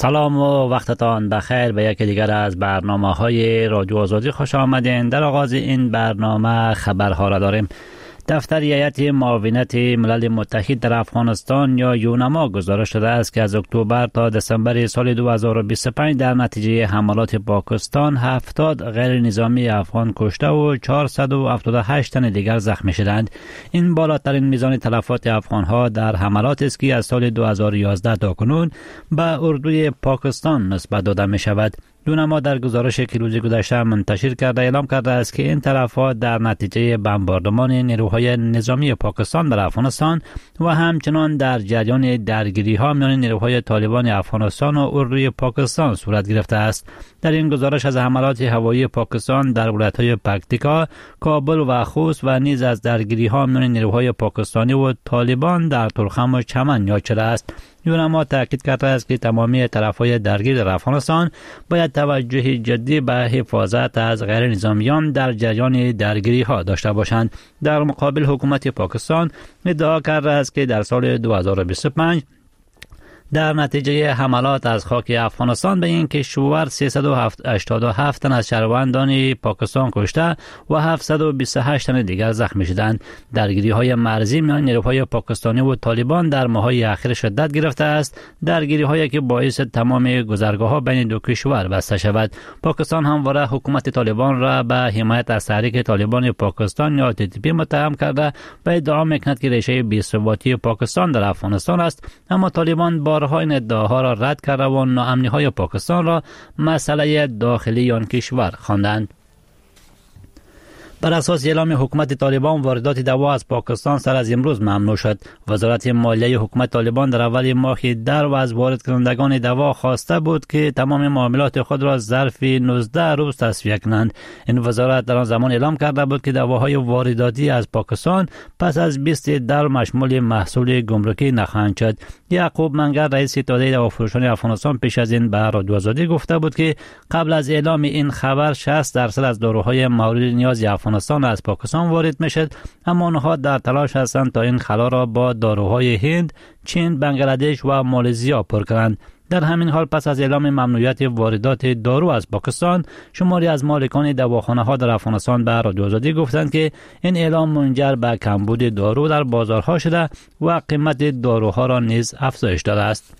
سلام و وقتتان بخیر به یکی دیگر از برنامه‌های رادیو آزادی خوش آمدین. در آغاز این برنامه خبرها را داریم. دفتر هیئت معاونت ملل متحد در افغانستان یا یونما گزارش داده است که از اکتبر تا دسامبر سال 2025 در نتیجه حملات پاکستان 70 غیر نظامی افغان کشته و 478 تن دیگر زخمی شدند. این بالاترین میزان تلفات افغان‌ها در حملات است که از سال 2011 تا کنون به اردوی پاکستان نسبت داده می شود. یونما در گزارشی که روز گذشته منتشر کرده اعلام کرده است که این تلفات در نتیجه بمباردمان نیروهای نظامی پاکستان بر افغانستان و همچنان در جریان درگیری‌ها میان نیروهای طالبان افغانستان و اردوی پاکستان صورت گرفته است. در این گزارش از حملات هوایی پاکستان در ولایت‌های پکتیکا، کابل و خوست و نیز از درگیری‌ها میان نیروهای پاکستانی و طالبان در ترخم و چمن یاد شده است. یونما تاکید کرده است که تمامی طرف‌های درگیر در افغانستان باید توجه جدی به حفاظت از غیر نظامیان در جریان درگیری‌ها داشته باشند. در مقابل حکومت پاکستان ادعا کرده است که در سال 2025 در نتیجه حملات از خاک افغانستان به این کشور 387 تن از شهروندان پاکستان کشته و 728 تن دیگر زخمی شدند. درگیری‌های مرزی میان نیروهای پاکستانی و طالبان در ماه‌های اخیر شدت گرفته است، درگیری‌هایی که باعث تمام گذرگاه‌ها بین دو کشور بسته شود. پاکستان همواره حکومت طالبان را به حمایت از تحریک طالبان پاکستان یا TTP متهم کرده و ادعا می‌کند که ریشه بی‌ثباتی پاکستان در افغانستان است، اما طالبان بارها این ادعاها را رد کرده و ناامنی‌های پاکستان را مسئله داخلی آن کشور خواندند. بر اساس اعلام حکومت طالبان واردات دوا از پاکستان سر از امروز ممنوع شد. وزارت مالیه حکومت طالبان در اول ماه در و از وارد کنندگان دوا خواسته بود که تمام معاملات خود را ظرف 19 روز تسویه کنند. این وزارت در آن زمان اعلام کرده بود که دواهای وارداتی از پاکستان پس از 20 در مشمول محصول گمرکی نخواهند شد. یعقوب منگر رئیس اتحادیه دوافروشان افغانستان پیش از این به رادیو آزادی گفته بود که قبل از اعلام این خبر 60% از داروهای مورد نیاز افغانستان از پاکستان وارد میشد، اما آنها در تلاش هستند تا این خلا را با داروهای هند، چین، بنگلادش و مالزیا پر کنند. در همین حال پس از اعلام ممنوعیت واردات دارو از پاکستان، شماری از مالکان دواخانه‌ها در افغانستان به رادیو آزادی گفتند که این اعلام منجر به کمبود دارو در بازارها شده و قیمت داروها را نیز افزایش داده است.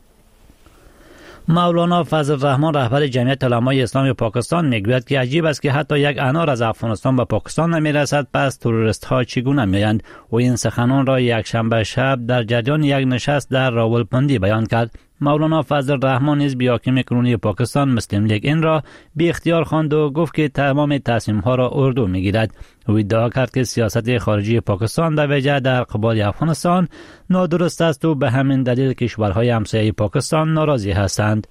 مولانا فضل الرحمن رهبر جمعیت علمای اسلام پاکستان میگوید که عجیب است که حتی یک انار از افغانستان به پاکستان نمیرسد، پس تروریست ها چگونه میآیند؟ و این سخنان را یک شنبه شب در جریان یک نشست در راولپندی بیان کرد. مولانا فضل الرحمن نیز به حاکم کنونی پاکستان مسلم لیگ این را بی اختیار خواند و گفت که تمام تصمیم ها را اردو میگیرد. او ادعا کرد که سیاست خارجی پاکستان در ویژه در قبال افغانستان نادرست است و به همین دلیل کشورهای همسایه پاکستان ناراضی هستند.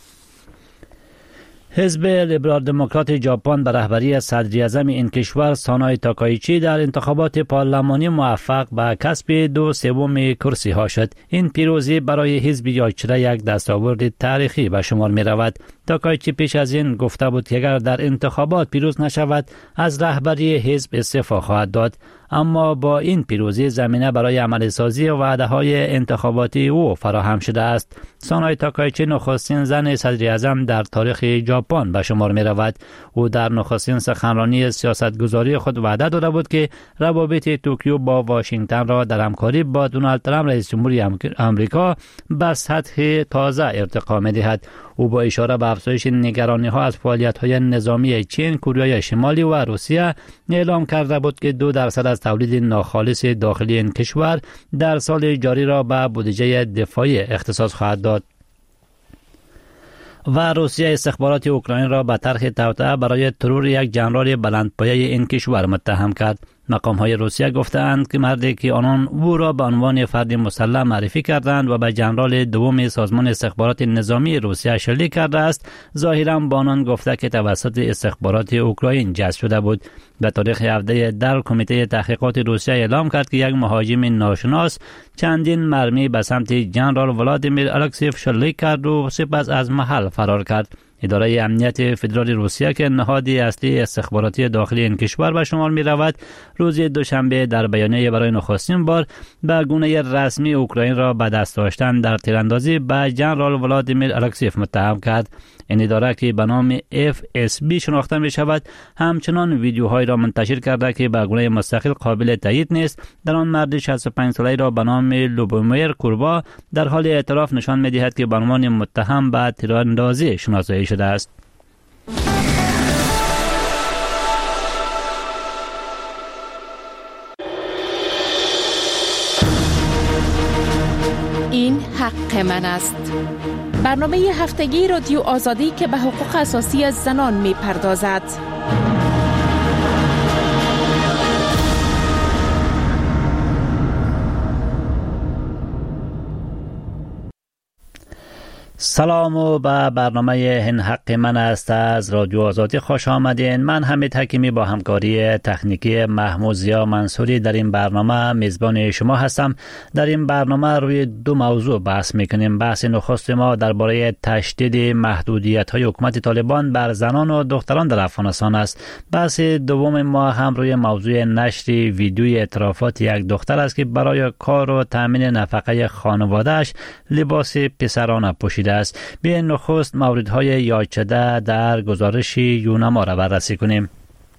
حزب لیبرال دموکرات ژاپن به رهبری صدر اعظم این کشور سانای تاکایچی در انتخابات پارلمانی موفق به کسب 2/3 کرسی ها شد. این پیروزی برای حزب یاچره یک دستاورد تاریخی به شمار می رود. تاکایچی پیش از این گفته بود که اگر در انتخابات پیروز نشود از رهبری حزب استعفا خواهد داد، اما با این پیروزی زمینه برای عملی سازی وعده های انتخاباتی او فراهم شده است. سانای تاکایچی نخستین زن صدر اعظم در تاریخ ژاپن به شمار می رود. او در نخستین سخنرانی سیاستگذاری خود وعده داده بود که روابط توکیو با واشنگتن را در همکاری با دونالد ترامپ رئیس جمهوری آمریکا به سطح تازه ارتقا می دهد. او با اشاره به افزایش نگرانی ها از فعالیت های نظامی چین، کره شمالی و روسیه اعلام کرده بود که 2% از تولید ناخالص داخلی این کشور در سال جاری را به بودجه دفاعی اختصاص خواهد داد. و روسیه استخبارات اوکراین را به طرح توطئه برای ترور یک ژنرال بلندپایه این کشور متهم کرد. مقام‌های روسیه گفتند که مردی که آنان او را به عنوان فرد مسلح معرفی کردند و به ژنرال دوم سازمان استخبارات نظامی روسیه شلیک کرده است، ظاهراً با آنان گفته که توسط استخبارات اوکراین جذب شده بود. به تاریخ 17 در کمیته تحقیقات روسیه اعلام کرد که یک مهاجم ناشناس چندین مرمی به سمت ژنرال ولادیمیر الکسیف شلیک کرد و سپس از محل فرار کرد. اداره امنیت فدرال روسیه که نهادی اصلی استخباراتی داخلی این کشور به شمار می رود، روز دوشنبه در بیانیه برای نخستین بار به گونه رسمی اوکراین را به دست داشتن در تیراندازی به ژنرال ولادیمیر الکسیف متهم کرد. این اداره که به نام FSB شناخته می شود همچنان ویدیوهایی را منتشر کرده که به گونه مستقل قابل تایید نیست. در آن مرد 65 ساله را به نام لوبومیر کوربا در حال اعتراف نشان می دهد که به عنوان متهم به تیراندازی شناسایی شده است. این حق من است. برنامه هفتگی رادیو آزادی که به حقوق اساسی زنان می پردازد. سلام و به برنامه این حق من است از رادیو آزادی خوش آمدین. من حمید حکیمی با همکاری تکنیکی محمود ضیا منصوری در این برنامه میزبان شما هستم. در این برنامه روی دو موضوع بحث میکنیم. بحث نخست ما درباره تشدید محدودیت‌های حکومت طالبان بر زنان و دختران در افغانستان است. بحث دوم ما هم روی موضوع نشر ویدیوی اعترافات یک دختر است که برای کار و تامین نفقه خانواده‌اش لباس پسرانه پوشیده است. بیاین نخست موردهای یاد شده در گزارش یونما را بررسی کنیم.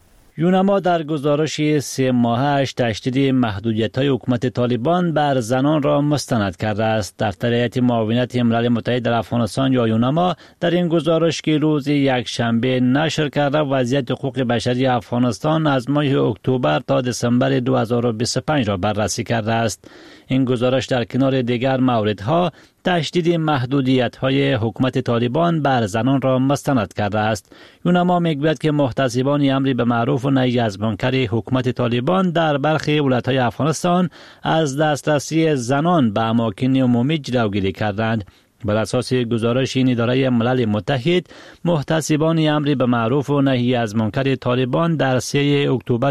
یونما در گزارش 3 ماهش تشدید محدودیت‌های حکومت طالبان بر زنان را مستند کرده است. دفتر هیئت معاونت ملل متحد در افغانستان یا یونما در این گزارش که روز یکشنبه نشر کرده وضعیت حقوق بشری افغانستان از ماه اکتبر تا دسامبر 2025 را بررسی کرده است. این گزارش در کنار دیگر موردها تشدید محدودیت‌های حکومت طالبان بر زنان را مستند کرده است. یونما می‌گوید که محتسبان امر به معروف و نهی از منکر حکومت طالبان در برخی ولایت‌های افغانستان از دسترسی زنان به اماکن عمومی جلوگیری کردند. بر اساس گزارش این اداره ملل متحد، محتسبان امر به معروف و نهی از منکر طالبان در 3 اکتبر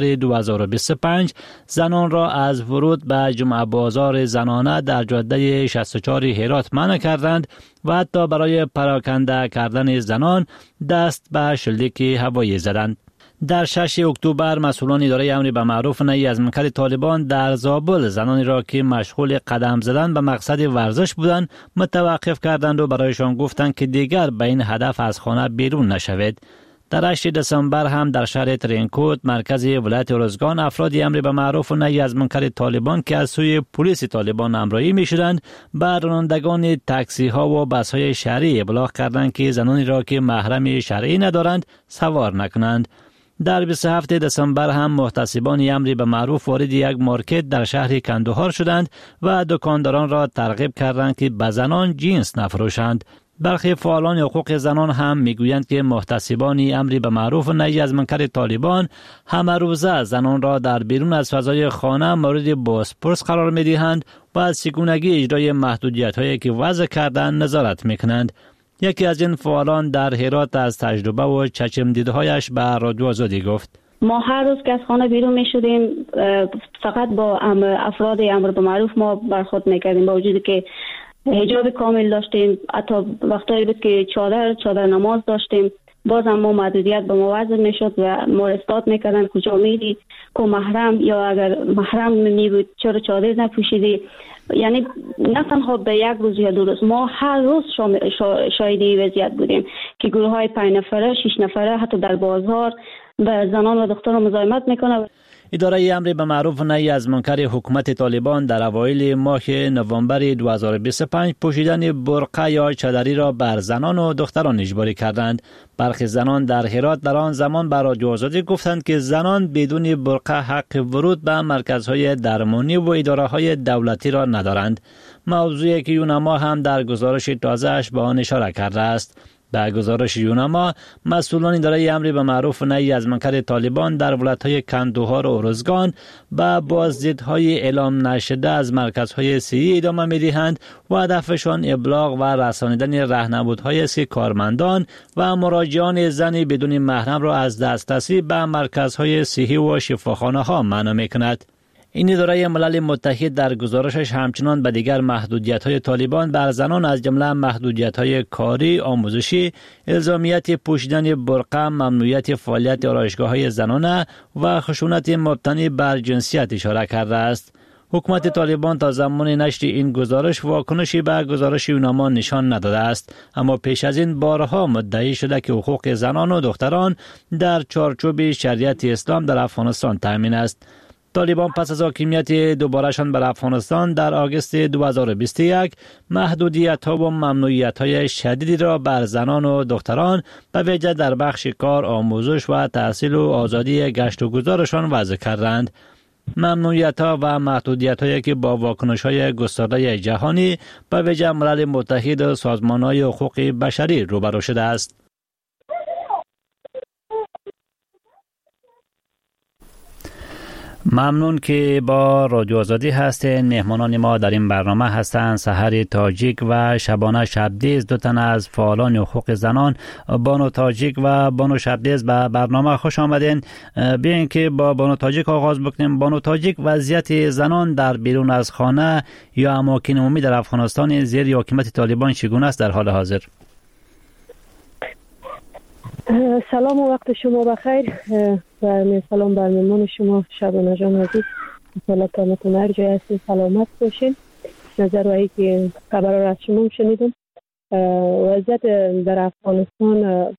2025 زنان را از ورود به جمعه بازار زنانه در جاده 64 هرات منع کردند و حتی برای پراکنده کردن زنان دست به شلیک هوایی زدند. در 6 اکتبر مسئولان اداره امر به معروف و نهی از منکر طالبان در زابل زنانی را که مشغول قدم زدن به مقصد ورزش بودند متوقف کردند و برایشان گفتند که دیگر به این هدف از خانه بیرون نشوید. در 8 دسامبر هم در شهر ترینکوت مرکز ولایت ارزگان افراد امر به معروف و نهی از منکر طالبان که از سوی پلیس طالبان همراهی می‌شدند بر رانندگان تاکسی ها و بس های شهری ابلاغ کردند که زنانی را که محرم شرعی ندارند سوار نکنند. در 27 دسامبر هم محتسبان امر به معروف وارد یک مارکت در شهر کندوهار شدند و دکانداران را ترغیب کردند که به زنان جنس نفروشند. برخی فعالان حقوق زنان هم میگویند که محتسبان امر به معروف و نهی از منکر طالبان همه روزه زنان را در بیرون از فضای خانه مورد بازپرس قرار میدهند و از چگونگی اجرای محدودیت‌هایی که وضع کردند نظارت میکنند. یکی از این فعالان در هرات از تجربه و چشم دیدهایش به رادیو آزادی گفت: ما هر روز که از خانه بیرون می شدیم فقط با افراد امر به معروف ما برخورد میکردیم، با وجودی که حجاب کامل داشتیم، حتی وقتایی بود که چادر نماز داشتیم، بازم ما محدودیت به ما وضع میشد و ما استاد میکردن کجا میری، کو محرم، یا اگر محرم می بود چرا چادر نپوشیدی. یعنی نه تنها به یک روز یا 2 روز، ما هر روز شاهد وضعیت بودیم که گروه های 5 نفره 6 نفره حتی در بازار به زنان و دختران مزاحمت میکنه. اداره امر به معروف و نهی از منکر حکومت طالبان در اوایل ماه نوامبر 2025 پوشیدن برقع یا چادری را بر زنان و دختران اجباری کردند. برخی زنان در هرات در آن زمان بر رادیو آزادی گفتند که زنان بدون برقع حق ورود به مرکزهای درمانی و اداره‌های دولتی را ندارند. موضوعی که یونما هم در گزارش تازه‌اش به آن اشاره کرده است. در گزارش یونما، مسئولان اداره امر به معروف و نهی از منکر طالبان در ولایت‌های کندوهار و ارزگان به بازدیدهای اعلام نشده از مرکزهای صحی ادامه می‌دهند و هدفشان ابلاغ و رسانیدن راهنمودهایی است که کارمندان و مراجعان زن بدون محرم را از دسترسی به مرکزهای صحی و شفاخانه‌ها منع می‌کند. این اداره ملل متحد در گزارشش همچنان به دیگر محدودیت‌های طالبان بر زنان از جمله محدودیت‌های کاری، آموزشی، الزامیت پوشیدن برقع، ممنوعیت فعالیت آرایشگاه‌های زنانه و خشونت مبتنی بر جنسیت اشاره کرده است. حکومت طالبان تا زمان نشر این گزارش واکنشی به گزارش یوناما نشان نداده است، اما پیش از این بارها مدعی شده که حقوق زنان و دختران در چارچوب شریعت اسلام در افغانستان تامین است. طالبان پس از حاکمیت دوبارهشان بر افغانستان در آگوست 2021 محدودیت‌ها و ممنوعیت‌های شدیدی را بر زنان و دختران به ویژه در بخش کار، آموزش و تحصیل و آزادی گشت و گذارشان وضع کردند. ممنوعیت‌ها و محدودیت‌هایی که با واکنش‌های گسترده جهانی به ویژه ملل متحد و سازمان‌های حقوق بشری روبرو شده است. ممنون که با رادیو آزادی هستین. مهمانان ما در این برنامه هستند سحر تاجیک و شبانه شبدیز، دو تن از فعالان حقوق زنان. بانو تاجیک و بانو شبدیز به برنامه خوش آمدین. بیاین که با بانو تاجیک آغاز بکنیم. بانو تاجیک، وضعیت زنان در بیرون از خانه یا اماکن عمومی در افغانستان زیر حکومت طالبان چگونه است در حال حاضر؟ سلام و وقت شما بخیر و سلام بر مهمان شما شبانه جان عزیز. انشاءالله تامتون هر جای هستید سلامت باشین. نظر وایی که خبر را از شما شنیدم، وضعیت در افغانستان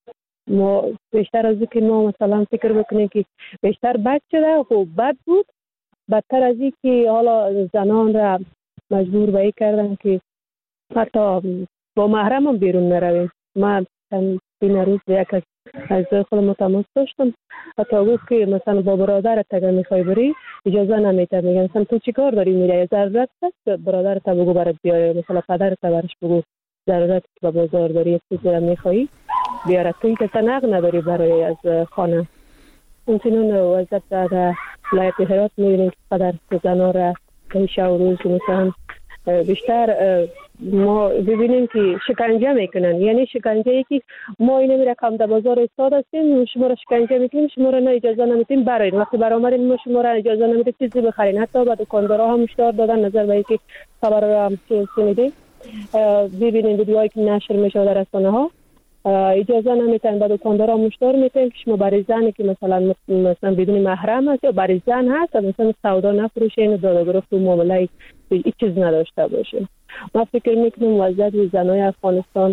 ما بیشتر از که ما مثلا فکر بکنیم که بیشتر بد شده، خب بد بود، بدتر از این که حالا زنان را مجبور به این کردن که حتی با محرم هم بیرون نرویم. من این روز یک از خودم تماس داشتم، حتی گفت که مثلا با برادرت اگر میخوای بری اجازه نمیده، میگن مثلا تو چی کار داری میری، ضرورت است برادرت بگو برات بیاره، مثلا پدرت برش بگو ضرورت به بازار داری یک چیزی میخوای بیاره، تو که تنق نداری برای از خانه. همچنین وضعیت در ولایت هرات میبینیم که قدر زنان را شب و روز مثلا بیشتر ما ببینیم که شکنجه میکنن. یعنی شکنجه ای که ما این رقم در بازار استاد هستیم، شما را شکنجه میکنیم، شما را نه اجازه نمیدیم برید، وقتی برآمدین ما شما را اجازه نمیدیم چیزی بخرین. حتی به دکاندارا هم هشدار دادن، نظر به اینکه خبر را هم شنیدیم، ببینید ویدیوهایی که نشر میشه در رسانه ها، اجازه نمیتن، به دکاندارا هم هشدار میدن که شما برای زنی که مثلا بدون محرم هست یا برای زن هست مثلا سودا نفروشین، دادگرفت و معامله هیچ چیز نداشته باشین. ما فکر میکنیم وضعیت زنای افغانستان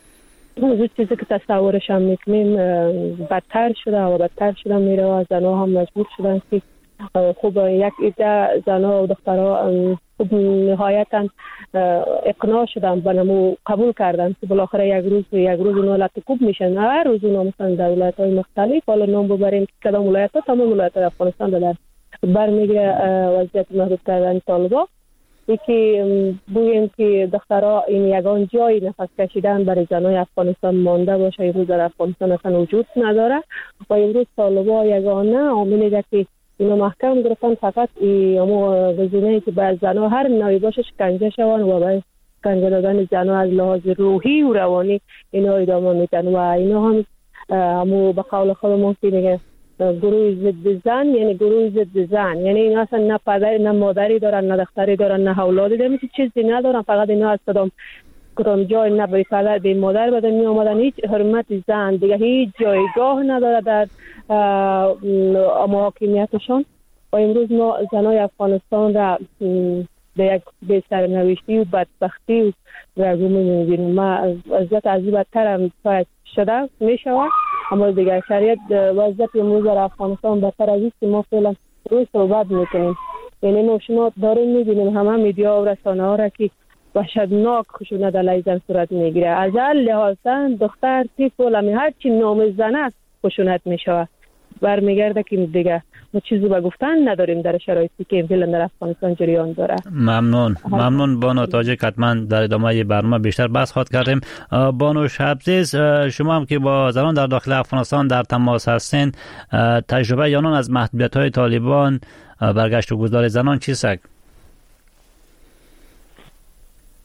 از چیزی که تصورش هم میکنیم بدتر شده و بدتر شده میره و زنها هم مجبور شدن که خوب یک عده زنها و دخترها خوب نهایتا اقناع شدن و نمو قبول کردن که بالاخره یک روز اونا لطکوب میشن. هر روز اونا مثلا در ولایت های مختلف، حالا نام ببریم که کدام ولایت ها، تمام ولایت های افغانستان در برمیگره وضعیت محدود کردن طالبان. یکی بگیم که دخترها این یگان جای نفس کشیدن برای زنای افغانستان مانده باشه امروز در افغانستان اصلا وجود نداره و امروز طالبان یگانه عاملی که اینو محکم گرفتن فقط اما گزینه‌ای که بر زنها هر نوعی باشه شکنجه شوند و برای شکنجه دادن زنها از لحاظ روحی و روانی اینا ادامه میدن و اینا هم همو به قول خودمون که میگه گروه ضد زن، یعنی گروه ضد زن، یعنی اینا اصلا نه پدری نه مادری دارن، نه دختری دارن، نه اولادی دارن، چیزی ندارن، فقط اینا از کدام جای نه به پدر به مادر به دنیا آمدن، هیچ حرمت زن دیگه هیچ جایگاه نداره در حاکمیتشان. و امروز ما زنای افغانستان را به یک سرنوشتی و بدبختی و می‌بینیم. ما وضعیت از این بدتر هم شده میشود، اما دیگر شریعت وضعیت امروز در افغانستان بدتر از است که ما فعلا روی صحبت میکنیم. یعنی ما شما داریم میبینیم همه میدیا و رسانه ها را که وحشتناک خشونت علیه زن صورت میگیره. از هر لحاظ دختر طفل هر چی نام زن است خشونت میشود. برمیگرده که دیگه ما چیزی به گفتن نداریم در شرایطی که فعلا در افغانستان جریان داره. ممنون بانو تاجیک. حتما در ادامه برنامه بیشتر بحث خواهد کردیم. بانو شبدیز، شما هم که با زنان در داخل افغانستان در تماس هستین، تجربه یانان از محدودیت‌های طالبان برگشت و گذار زنان چیست؟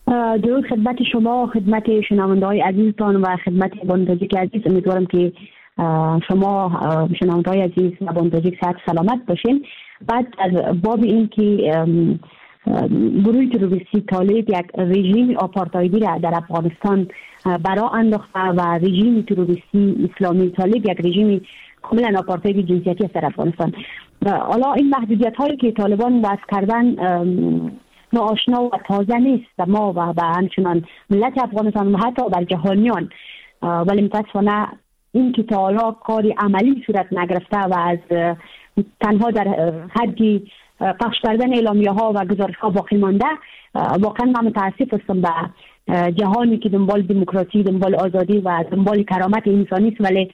درود خدمت شما، خدمت شنونده‌های عزیزتان و خدمت بانو تاجیک عزیز. امیدوارم که شما شنونده‌های عزیز و بندگی صحت سلامت باشین. بعد از باب این که گروه تروریستی طالب یک رژیم آپارتایدی را در افغانستان برا انداخته و رژیم تروریستی اسلامی طالب یک رژیم کاملا آپارتایدی جنسیتی است در افغانستان. حالا این محدودیت هایی که طالبان وضع کردن ناآشنا و تازه نیست و ما و همچنان ملت افغانستان و حتی بر جهانیان، ولی متاسفانه این که تا حالا کاری عملی صورت نگرفته و از تنها در حدی پخش کردن اعلامیه ها و گزارش ها باقی مانده. واقعا من متاسف هستم به جهانی که دنبال دموکراسی، دنبال آزادی و دنبال کرامت انسانی است، ولی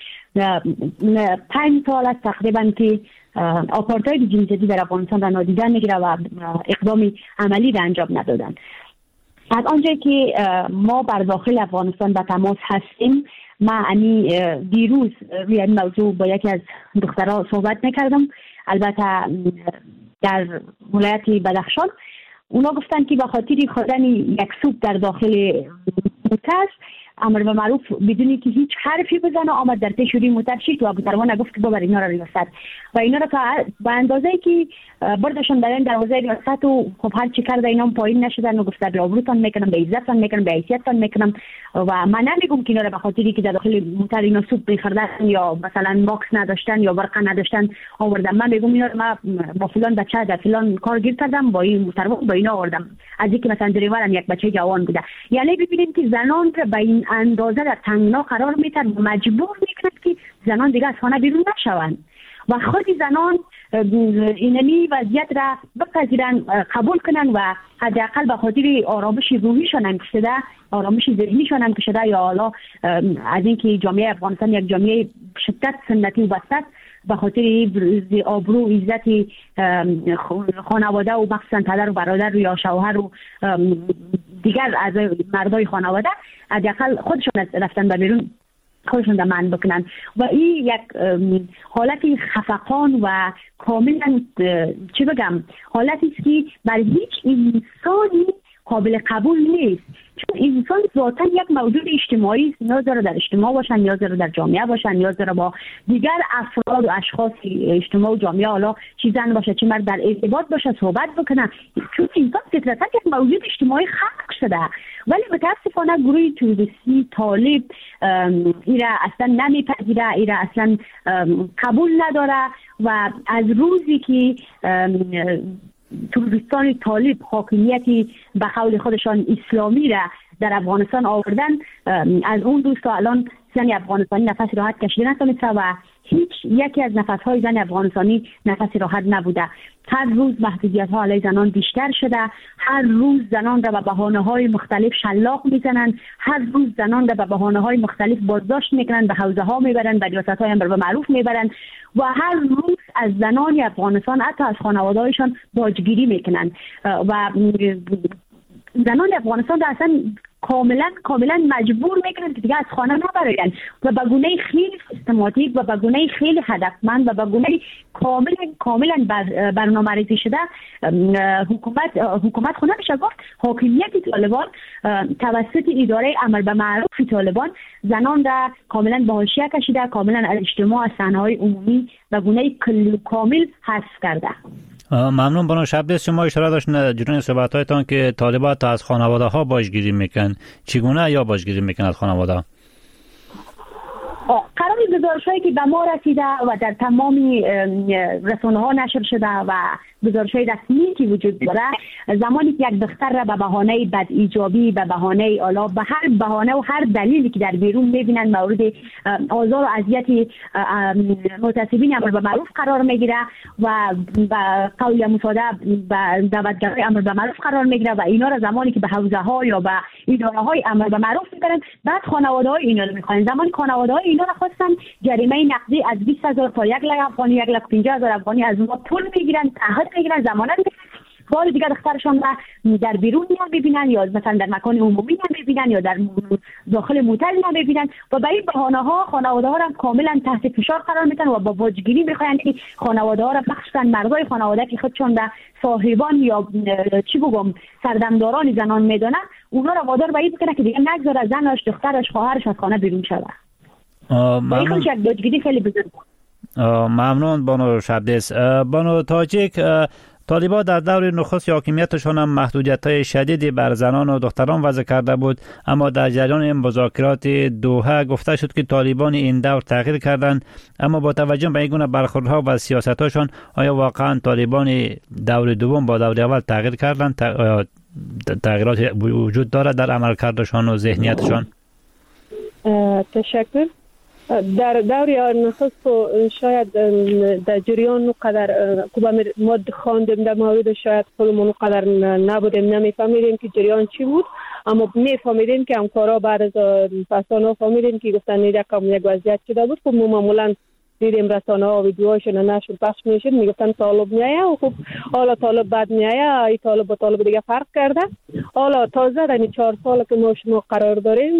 5 سال است تقریبا که آپارتاید جنسیتی در افغانستان را نادیده میگیره و اقدام عملی را انجام ندادن. از آنجایی که ما بر داخل افغانستان به تماس هستیم، من دیروز روی این موضوع با یکی از دخترها صحبت میکردم، البته در ولایت بدخشان. اونا گفتن که به خاطر خوردن یک سوپ در داخل موتر امر به معروف بدونی که هیچ حرفی بزنه آمد در تشوری موتر شید و بطرمان گفت که ببر اینا را ریاست و اینا را تا به اندازه که بردشون در این دروازه ریاست و خب هر چی کرده اینا پایین نشدن و گفت به آبروتان میکنم، به عزتان میکنم، به حیثیتان میکنم. و من نمیگم که اینا را به خاطری که در داخل موتر اینا سوپ میخوردن یا مثلا ماکس نداشتن یا برق نداشتن آوردم. من میگم اینا را من با فلان بچه در فلان کار گیر کردم، با این موتر با اینا آوردم، از اینکه مثلا دریورم یک بچه جوان بوده. یعنی ببینید که زنان را به این اندازه در تنگنا قرار میتن و مجبور میکنند که زنان دیگه از خانه بیرون نشوند و خود زنان اینمی وضعیت را بپذیرن، قبول کنن و حداقل به خاطر آرامش روحیشان هم کشیده، آرامش ذهنیشان هم کشیده، یا حالا از اینکه جامعه افغانستان یک جامعه شدت سنتی و بسته به خاطر آبرو و عزت خانواده و مخصوصا پدر و برادر یا شوهر و دیگر از مردای خانواده حداقل خودشون رفتن به بیرون خودشون در من بکنن و این یک حالت خفقان و کاملا چی بگم حالتی است که بر هیچ انسانی قابل قبول نیست، چون انسان ذاتا یک موجود اجتماعی است، نیاز داره در اجتماع باشن، نیاز داره در جامعه باشن، نیاز داره با دیگر افراد و اشخاص اجتماع و جامعه، حالا چی زن باشه چی مرد، در ارتباط باشه، صحبت بکنه، چون انسان فطرتا یک موجود اجتماعی خلق شده. ولی متاسفانه گروه تروریستی طالب ایرا اصلا نمیپذیره، ایرا اصلا قبول نداره و از روزی که تروریستان طالب حاکمیتی به قول خودشان اسلامی را در افغانستان آوردن، از اون روز تا الان زن افغانستانی نفس راحت کشیده نتونسته و هیچ یکی از نفس‌های زن افغانستانی نفس راحت نبوده. هر روز محدودیت‌ها علیه زنان بیشتر شده، هر روز زنان را به بهانه‌های مختلف شلاق میزنند، هر روز زنان را به بهانه‌های مختلف بازداشت میکنند، به حوزه‌ها میبرند، به ریاست‌های امر به معروف میبرند و هر روز از زنان افغانستان حتی از خانواده‌هایشان باجگیری میکنند و زنان افغانستان را اصلا کاملا مجبور میکنند که دیگه از خانه نبرن و به گونه خیلی سیستماتیک و به گونه خیلی هدفمند و به گونه کاملا برنامه‌ریزی شده حکومت خونه میشه گفت حاکمیت طالبان توسط اداره امر به معروف طالبان زنان را کاملا به حاشیه کشیده، کاملا از اجتماع، از صحنه‌های عمومی به گونه کامل حذف کرده. ممنون. بانو شبدیس، شما اشاره داشتین جنون صحبت‌هایتان که طالبان تا از خانواده ها باجگیری میکن. چگونه یا باجگیری میکن از خانواده؟ قرار گزارش‌هایی که به ما رسیده و در تمام رسانه‌ها نشر شده و گزارش‌های رسمی که وجود داره، زمانی که یک دختر را به بهانه بد ایجابی، به بهانه الا به هر بهانه و هر دلیلی که در بیرون می‌بینن مورد آزار و اذیت متعصبین امر به معروف قرار میگیره و به قول مصادره به دعوتگرای امر به معروف قرار میگیره و اینا را زمانی که به حوزه‌ها یا به اداره‌های امر به معروف می‌برن، بعد خانواده‌های اینا رو می‌خوان. زمانی خانواده‌های اینا را خواستن جریمه نقدی از 20000 تا 1 لک افغانی، 1,50,000 افغانی از ما پول میگیرن، تعهد میگیرن، ضمانت میگیرن. بار دیگه دخترشان را در بیرون نمیبینن یا مثلا در مکان عمومی نمیبینن یا در داخل موتر نمیبینن و به این بهانه‌ها خانواده‌ها را کاملا تحت فشار قرار میدن و با باجگیری میخواین که خانواده‌ها را بخشن مردای خانواده که خودشون را صاحبان یا چی بگم سردمداران زنان میدونن، اونا را وادار به این بکنه که دیگه نگذاره زنش، دخترش، خواهرش از خانه بیرون شود. ممنون. یک دادگیری خیلی بزرگ. ممنون بانو شبدیس. بانو تاجیک، طالبان در دور نخست حاکمیتشان هم محدودیت‌های شدیدی بر زنان و دختران وضع کرده بود، اما در جریان مذاکرات دوحه گفته شد که طالبان این دور تغییر کردند. اما با توجه به این گونه برخوردها و سیاست‌هاشان، آیا واقعا طالبان دور دوم با دور اول تغییر کردند؟ تغییرات وجود دارد در عملکردشان و ذهنیتشان؟ تشکر. در دور نخست شاید در جریان قدر ما خواندیم در مورد شاید خودمون قدر نبودیم، نمیفهمیدیم که جریان چی بود، اما میفهمیدیم که همکارا بعد از فسانه فهمیدیم که گفتن یک وضعیت شده بود. خب معمولا دیدیم رسانه ها ویدیوهاشون نشر پخش میشد، میگفتن طالب میایه و خب حالا طالب بعد میایه، ای طالب با طالب دیگه فرق کرده. حالا تازه در 4 سال که ما شما قرار داریم،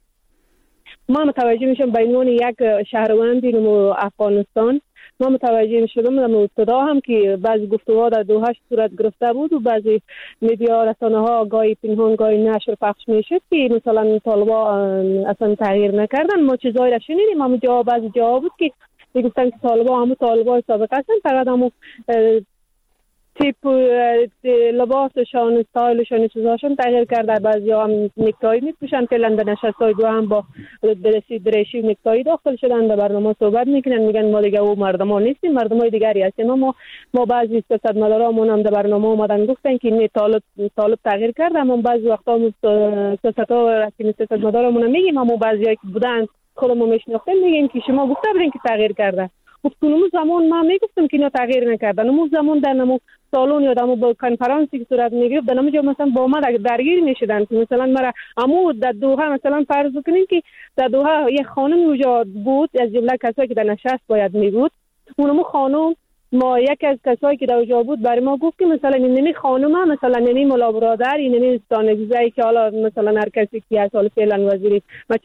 ما متوجه میشم به عنوان یک شهروندی افغانستان، ما متوجه شدم در ابتدا هم که بعضی گفتگوها در دوحه صورت گرفته بود و بعضی میدیا رسانه ها گاهی پنهان گاهی نشر پخش میشد که مثلا طالبان اصلا تغییر نکردن. ما چیزایی را شنیدیم، اما بعضی جواب بود که میگفتن که طالبان همون طالبای سابق هستن، فقط همون تیپ لباسشان، استایلشان، چیزاشون تغییر کرده. بعضی هم نکتایی میپوشن. فعلا در نشستای دو هم با دریشی نکتایی داخل شدن، در برنامه صحبت میکنن، میگن ما دیگه او مردم ها نیستیم، مردم های دیگری هستیم. ما بعضی سیاستمدارامون هم در برنامه اومدن گفتن که نه طالب تغییر کرده، اما بعضی وقتا سیاستمدارامون میگیم، اما بعضی که بودن خودمون میشناختیم میگیم که شما گفته بودین که تغییر کرده. خب اون زمان ما میگفتم که اینا تغییر نکردن. اون زمان در نمو سالون یا در کنفرانسی که صورت میگرفت در نمو مثلا با ما درگیر میشدن که مثلا مرا امو در دوحه مثلا فرض کنیم که در دوحه یک خانم اونجا بود از جمله کسایی که در نشست باید میبود، اونمو خانم ما یک از کسایی که در اونجا بود برای ما گفت که مثلا این خانم مثلا این مولا برادر، این استانگزایی که حالا مثلا هر کسی که از حال فعلا وزیر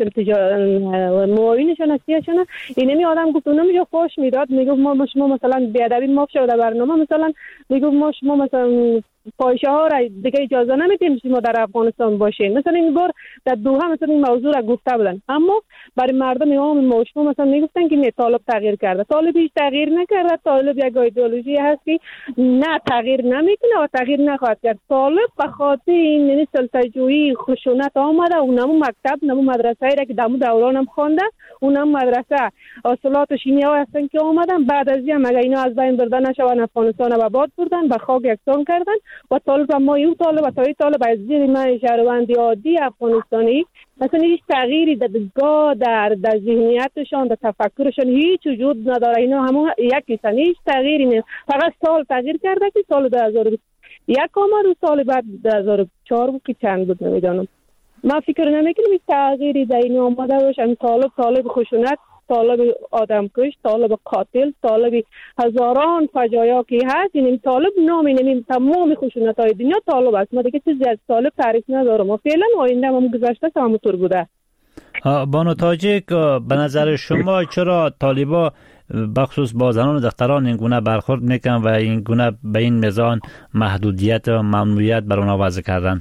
مثلا معاونشون هستیشون، این آدم گفت اونم جو خوش میداد، میگفت ما شما مثلا بیادبی ما شده در برنامه، مثلا میگفت ما شما مثلا فاحشه ها را دیگه اجازه نمیدیم شما در افغانستان باشین. مثلا این بار در دوحه مثلا این موضوع را گفته بودن، اما برای مردم ما شما مثلا میگفتن که نه طالب تغییر کرده. طالب هیچ تغییر نکرده. طالب یک ایدئولوژی هست که نه تغییر نمیکنه و تغییر نخواهد کرد. طالب به خاطر این سلطه‌جویی خشونت آمده، اونم مکتب نمو مدرسه را که دمو دورانم خوانده، اونم مدرسه اصالات و شیمیایی هستن که آمدن. بعد از این مگه اینا از بین برده نشون افغانستان و آباد بردن، به خاک یکسان کردن و طالب ما یو طالب و طالب از زیر من شهروندی عادی افغانستانی مثلا هیچ تغییری در ذهنیتشان، در تفکرشان هیچ وجود نداره. اینا همون یکیشن، هیچ تغییری نیست. فقط سال تغییر کرده که سال 2001 آمد و سال بعد 2004 بود که چند بود نمیدانم. ما فکر نمیکنم هیچ تغییری در این آمده باشه. طالب خشونت، طالب آدم کش، طالب قاتل، طالب هزاران فجایع که هست، این طالب نام تمام خشونت های دنیا طالب است. ما دیگه چیزی از طالب تعریف ندارم و فعلا آینده هم گذشته همونطور بوده. بانو تاجیک، به نظر شما چرا طالبا بخصوص با زنان و دختران این گونه برخورد میکنن و این گونه به این میزان محدودیت و ممنوعیت بر اونها وضع کردن؟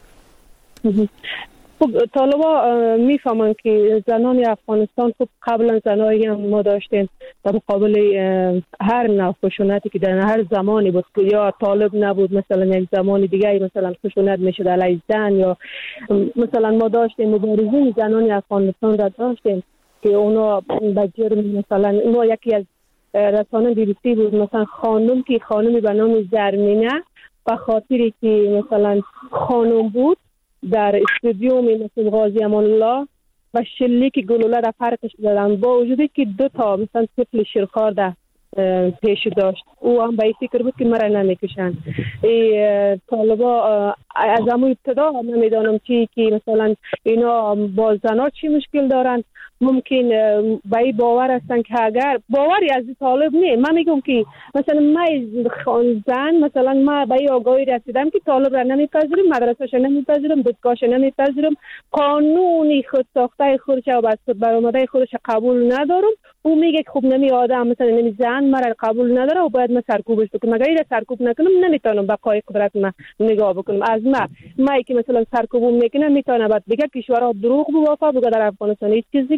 خب طالبا میفهمن که زنان افغانستان خب قبلا زنایی هم ما داشتیم در مقابل هر نوع خشونتی که در هر زمانی بود که یا طالب نبود مثلا یک زمان دیگه مثلا خشونت میشد علیه زن، یا مثلا ما داشتیم مبارزین زنان افغانستان را داشتیم که اونا به جرم مثلا ما یکی از رسانه BBC بود مثلا خانمی به نام زرمینه به خاطری که مثلا خانم بود در استودیوم مثل غازی امان الله و شلیک گلوله در فرقش دادن، با وجودی که 2 تا مثلا طفل شیرخوار در پیش داشت، او هم به این فکر بود که مرا نمیکشن. طالبا از همون ابتدا نمیدانم چی که مثلا اینا با زنها چی مشکل دارن، ممکن به این باور هستن که اگر باوری از طالب نه، من میگم که مثلا من زن مثلا ما به این آگاهی رسیدم که طالب را نمیپذیرم، مدرسه‌اش نمیپذیرم، دادگاهش نمیپذیرم، قانونی خود ساخته خودش و بس خود برآمده خودش قبول ندارم. او میگه خب نمی آدم مثلا نمی زن مرا قبول نداره و باید من سرکوبش بکنم، مگر این سرکوب نکنم نمیتونم بقای قدرت من نگاه بکنم. از ما که مثلا سرکوب میکنم میتونه بعد دیگه کشورها دروغ بوافا بگه در افغانستان هیچ چیزی که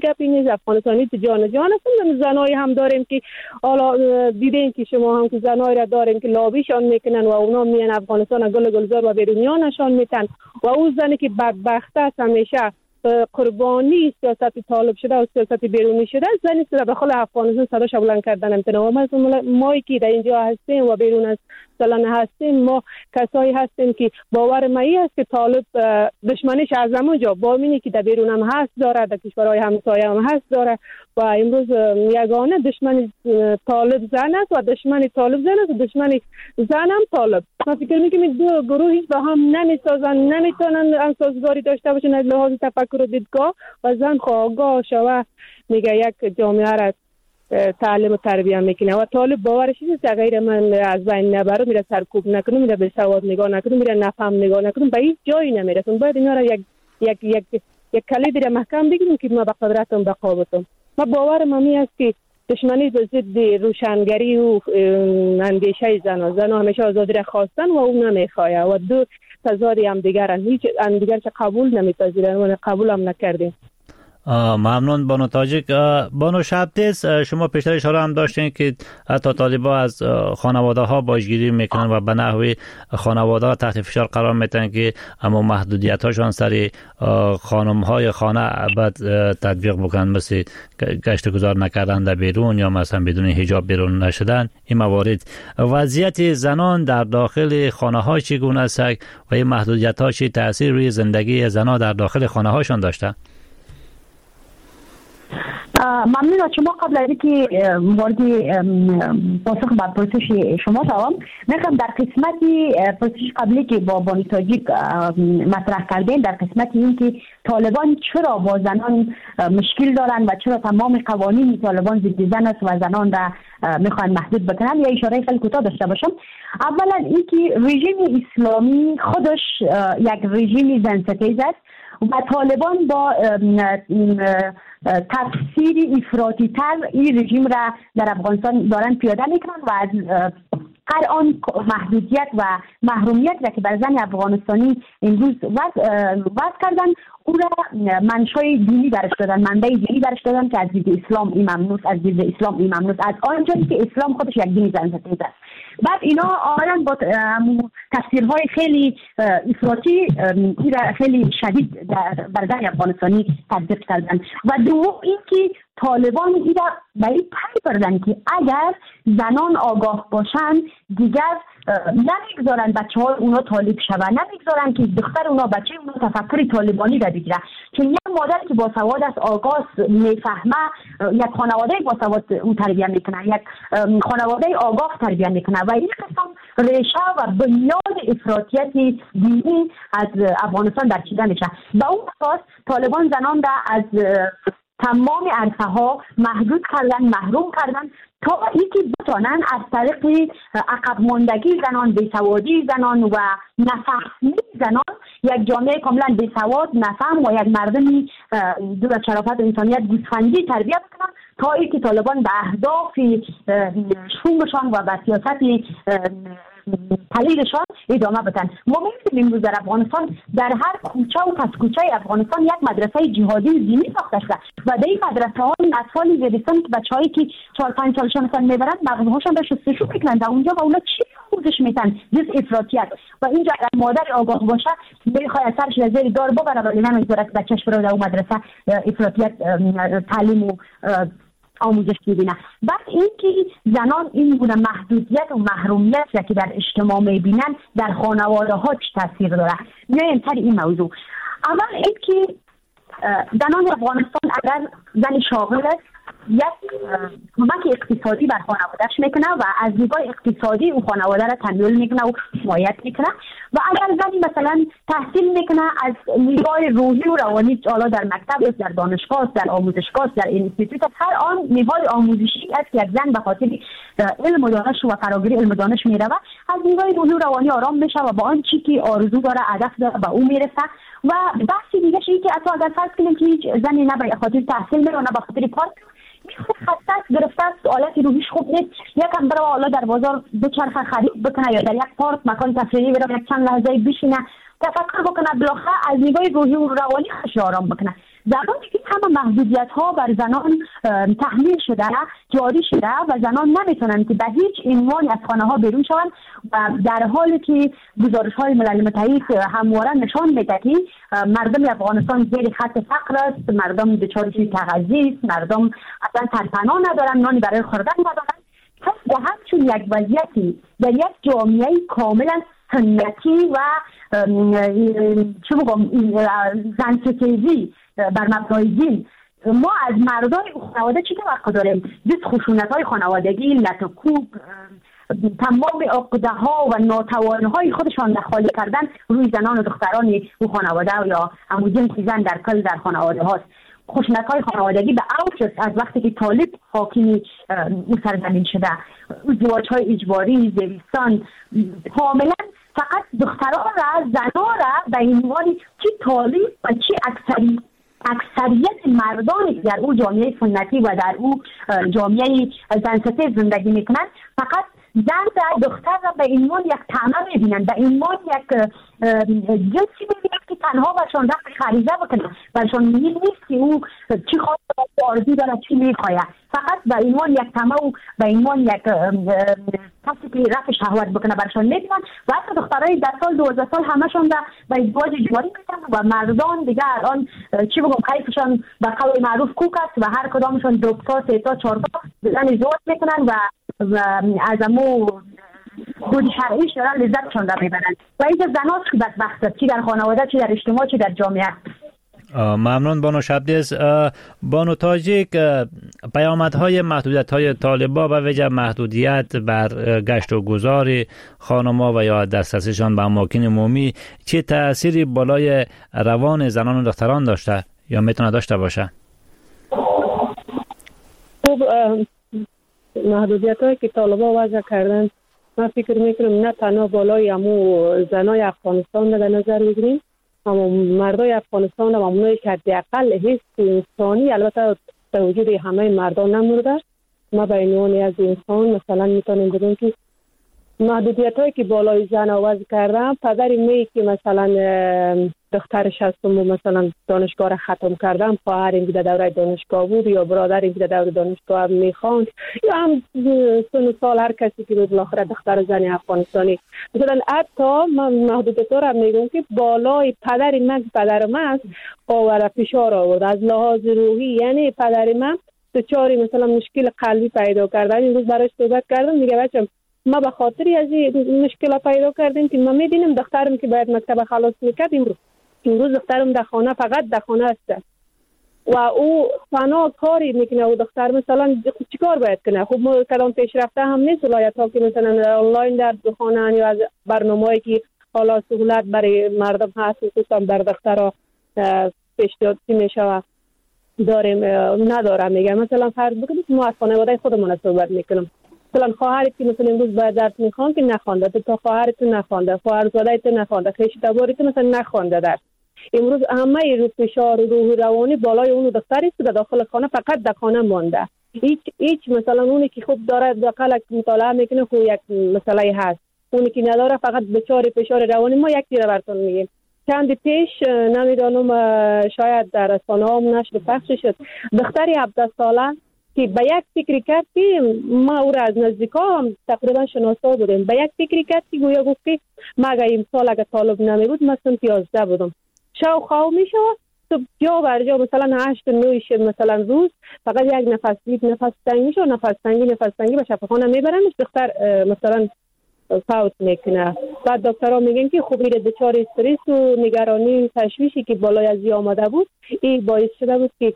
گپی نیست. افغانستانی تو جان جان هستن. زنای هم داریم که حالا دیدین که شما هم که زنای را دارین که لابیشان میکنن و اونا میان افغانستان گل گلزار و بیرونیانشان میتن و اون زنی که بدبخت است همیشه قربانی سیاست طالب شده و سیاست بیرونی شده، زنی که داخل افغانستان صداش بلند کردن نمیتونه. ما که در اینجا هستیم و بیرون از سالن هستیم، ما کسایی هستیم که باور مایی است که طالب دشمنیش از همونجا با اینی که در بیرون هم هست داره، در کشورهای همسایه هم هست داره و امروز یگانه دشمن طالب زن است و دشمن طالب زن است و دشمن زن هم طالب. من فکر میکنم این دو گروه هیچ با هم نمیسازن، نمیتونن انسازگاری داشته باشن از لحاظ تفکر و دیدگاه و زن خواهگاه شوه میگه یک جامعه را تعلیم و تربیه میکنه و طالب باورش نیست که غیر من از بین نبره، میره سرکوب نکنه، میره به سواد نگاه نکنه، میره نفهم نگاه نکنه، به هیچ جایی نمیرسون. باید اینا را یک کلید را محکم بگیریم که ما به قدرتم بقا بتم. ما باورم همی است که دشمنی به ضد روشنگری و اندیشه زن همیشه آزادی را خواستن و اون نمیخواه و دو تضادی هم دیگرن، هیچ دیگر که قبول نمیپذیرن و قبول هم نکردیم. ممنون بانو تاجیک. بانو شبدیس، شما پیشتر اشاره هم داشتین که حتی طالبا از خانواده ها باجگیری میکنن و به نحوی خانواده ها تحت فشار قرار میتن که اما محدودیت هاشون سر خانم های خانه بعد تطبیق بکنن، مثل گشت گذار نکردن در بیرون یا مثلا بدون حجاب بیرون نشدن. این موارد وضعیت زنان در داخل خانه ها چگونه است و این محدودیت ها چه تاثیر روی زندگی زنان در داخل خانه هاشون داشته؟ ممنون از شما. قبل از اینکه مورد پاسخ به پرسش شما شوم، میخوام در قسمتی پرسش قبلی که با بانو تاجیک مطرح کردین، در قسمتی این که طالبان چرا با زنان مشکل دارن و چرا تمام قوانین طالبان ضد زن است و زنان را میخوان محدود بکنن، یا اشاره خیلی کوتاه داشته باشم. اولا اینکه رژیم اسلامی خودش یک رژیم زن ستیز است و طالبان با تفسیر افراطی تر این رژیم را در افغانستان دارن پیاده میکنن و از آن محدودیت و محرومیت را که بر زن افغانستانی امروز وضع کردن، او را منشای دینی برش دادن، منبع دینی برش دادن که از دید اسلام این ممنوع، از دید اسلام این ممنوع، از آنجایی که اسلام خودش یک دین زن ستیز است. بعد اینا آمدن با تفسیرهای خیلی افراطی این را خیلی شدید بر زن افغانستانی تطبیق کردن. و دوم اینکه طالبان این را به این پی بردن که اگر زنان آگاه باشن دیگر نمیگذارن بچه های اونا طالب شوه، نمیگذارن که دختر اونا بچه اونا تفکر طالبانی را بگیره. چون یک مادر که با سواد است، آگاه میفهمه، یک خانواده با سواد اون تربیه میکنه، یک خانواده آگاه تربیه میکنه و این قسم ریشه و بنیاد افراطیت دینی از افغانستان درچیده میشه. با اون اساس طالبان زنان را از تمام عرصه ها محدود کردن، محروم کردن تا اینکه بتوانند از طریق عقب ماندگی زنان، بیسوادی زنان و نفهمی زنان یک جامعه کاملا بیسواد، نفهم و یک مردمی دور از شرافت انسانیت گوسفندی تربیت کنند تا اینکه طالبان به اهداف شومشان و به سیاست پلیدشان ادامه بدن. ما می‌بینیم امروز در افغانستان در هر کوچه و پس کوچه افغانستان یک مدرسه جهادی دینی ساخته شده و در این مدرسه ها این اطفالی زیستان که بچه‌هایی که 4-5 سالشان هستن میبرن مغزهاشون را شستشو میکنن در اونجا و اونا چی آموزش میدن؟ جز افراطیت. و اینجا اگر مادر آگاه باشه میخواد اثرش را زیر دار ببره ولی نمیذاره که بچه‌ش بره در اون مدرسه افراطیت تعلیم و آموزش می‌بینه. بعد اینکه زنان این گونه محدودیت و محرومیت را که در اجتماع می‌بینن در خانواده ها چه تاثیر داره؟ میایم سر این موضوع. اول اینکه زنان افغانستان اگر زن شاغل است یک کمک اقتصادی بر خانواده‌اش میکنه و از نگاه اقتصادی اون خانواده را تمویل میکنه و حمایت میکنه. و اگر زنی مثلا تحصیل میکنه از نگاه روحی و روانی، حالا در مکتب، در دانشگاه، در آموزشگاه، در اینستیتوت، هر آن نهاد آموزشی است که یک زن به خاطر علم و دانش و فراگیری علم و دانش میره از نگاه روحی و روانی آرام میشه و با آن چیزی که آرزو داره، هدف داره، به اون میرسه. و بحث دیگه اینه که حتی اگر فرض کنیم که هیچ زنی نه به خاطر تحصیل میره نه به خاطر کار خسته است، گرفته است، حالت روحیش خوب نیست، یکم بره حالا در بازار بچرخه خرید بکنه یا در یک پارک مکان تفریحی بره یک چند لحظه بشینه تفکر بکنه، بالاخره از نگاه روحی و روانی خودش آرام بکنه. زمانی که همه محدودیت ها بر زنان تحمیل شده، جاری شده و زنان نمیتونن که به هیچ عنوان از خانه ها بیرون شوند و در حالی که گزارش های ملل متحد همواره نشان میده که مردم افغانستان زیر خط فقر است، مردم دچار تغذیه است، مردم اصلا سرپناه ندارن، نانی برای خوردن ندارن. پس به همچون یک وضعیتی در یک جامعه کاملا سنتی و چه بگم زن ستیزی بر مبنای دین، ما از مردان خانواده چی توقع داریم؟ جز خشونت های خانوادگی، لط و کوب، تمام عقده ها و ناتوانی های خودشان خالی کردن روی زنان و دختران او خانواده یا همون زن در کل در خانواده هاست. خشونت های خانوادگی به اوج است از وقتی که طالب حاکمی سرزمین شده. ازدواج های اجباری، زویستان، کاملا فقط دختران را، زنان را به عنوان چی طالب و چی اکثریت مردانی که در او جامعه سنتی و در او جامعه زنسته زندگی میکنند فقط زن و دختر را به عنوان یک طعمه میبینند، به عنوان یک جنسی میبینند که تنها برشان رفت خریزه بکنند، برشان نیست که او چی خواهد آرزو دارد، چی میخواهد، فقط به عنوان یک طعمه و به عنوان یک کسی که رفت شهوت بکنه برشان میبینند. و حتی دخترای 10 سال 12 سال همشان به ازدواج اجباری میکنند و مردان دیگه الان چی بگم کیفشان به قول معروف کوک است و هر کدامشان 2 تا 3 تا 4 تا زن ازدواج میکنند و از امو خود شرعی شدن لذتشان را میبرند و اینجا زنات که بدبخت است، چی در خانواده، چی در اجتماع، چی در جامعه. ممنون بانو شبدیز. بانو تاجیک، پیامدهای محدودیت‌های طالبا و وجه محدودیت بر گشت و گذار خانم‌ها و یا دسترسیشان به اماکن عمومی چه تأثیری بالای روان زنان و دختران داشته یا میتونه داشته باشه؟ خب محدودیت‌هایی که طالبا وضع کردن، من فکر میکنم نه تنها بالای امو زنای افغانستان در نظر بگیریم، اما مردای افغانستان و اونایی که حداقل حس انسانی، البته در وجود همه مردان نمورده، ما به عنوان از انسان مثلا میتونیم بگیم که محدودیت‌هایی که بالای زن وضع کردن، پدری می که مثلا دخترش هستم و مثلا دانشگاه را ختم کردم، خواهرم که در دوره دانشگاه بود یا برادرم که در دوره دانشگاه میخواند یا هم سن و سال هر کسی که بود بالاخره دختر زن افغانستانی. مثلا حتی من محدودیت‌ها را میگم که بالای پدر من که پدر من است آور فشار آورد از لحاظ روحی، یعنی پدر من دچار مثلا مشکل قلبی پیدا کردن. امروز براش صحبت کردم، میگه بچم ما به خاطری از این مشکل پیدا کردیم که ما میبینیم دخترم که باید مکتب خلاص میکرد امروز دخترم در خانه، فقط در خانه است و او تنها کاری میکنه و دختر مثلا چیکار باید کنه؟ خب ما کدام پیشرفته هم نیست ولایت ها که مثلا آنلاین در خانه یا از برنامه‌ای که حالا سهولت برای مردم هست خصوصا بر دخترها پیشنهاد میشه داریم ندارم. میگم مثلا فرض بکنید ما از خانواده خودمون صحبت میکنم، مثلا خواهرت که مثلا امروز باید درس میخوان که نخوانده، تا خواهرت نخوانده، خواهرزاده‌ت نخوانده، خویش‌تبارت مثلا نخوانده درس، امروز همه رو فشار روحی روانی بالای اون دختری که داخل خانه فقط در خانه مانده. هیچ مثلا اونی که خوب داره داخل مطالعه میکنه خب یک مسئله هست، اونی که نداره فقط بچاره فشار روانی. ما یک چیز براتون میگیم، چند پیش نمیدانم شاید در رسانه‌ها نشر پخش شد، دختری 17 ساله که به یک فکری کرد که ما او را از نزدیکا هم تقریبا شناسا بودیم، به یک فکری کرد که گویا گفت که ما اگه این سال اگه طالب نمی بود من سنت 11 بودم، شو خواهو می شود تو جا بر جا مثلا 8-9 مثلا روز فقط یک نفس دید نفس تنگ می شود، نفس تنگی به شفاخانه میبرنش، دختر مثلا فوت میکنه. بعد دکترها میگن که خب این دچار استرس و نگرانی و تشویشی که بالای از آمده بود این باعث شده بود که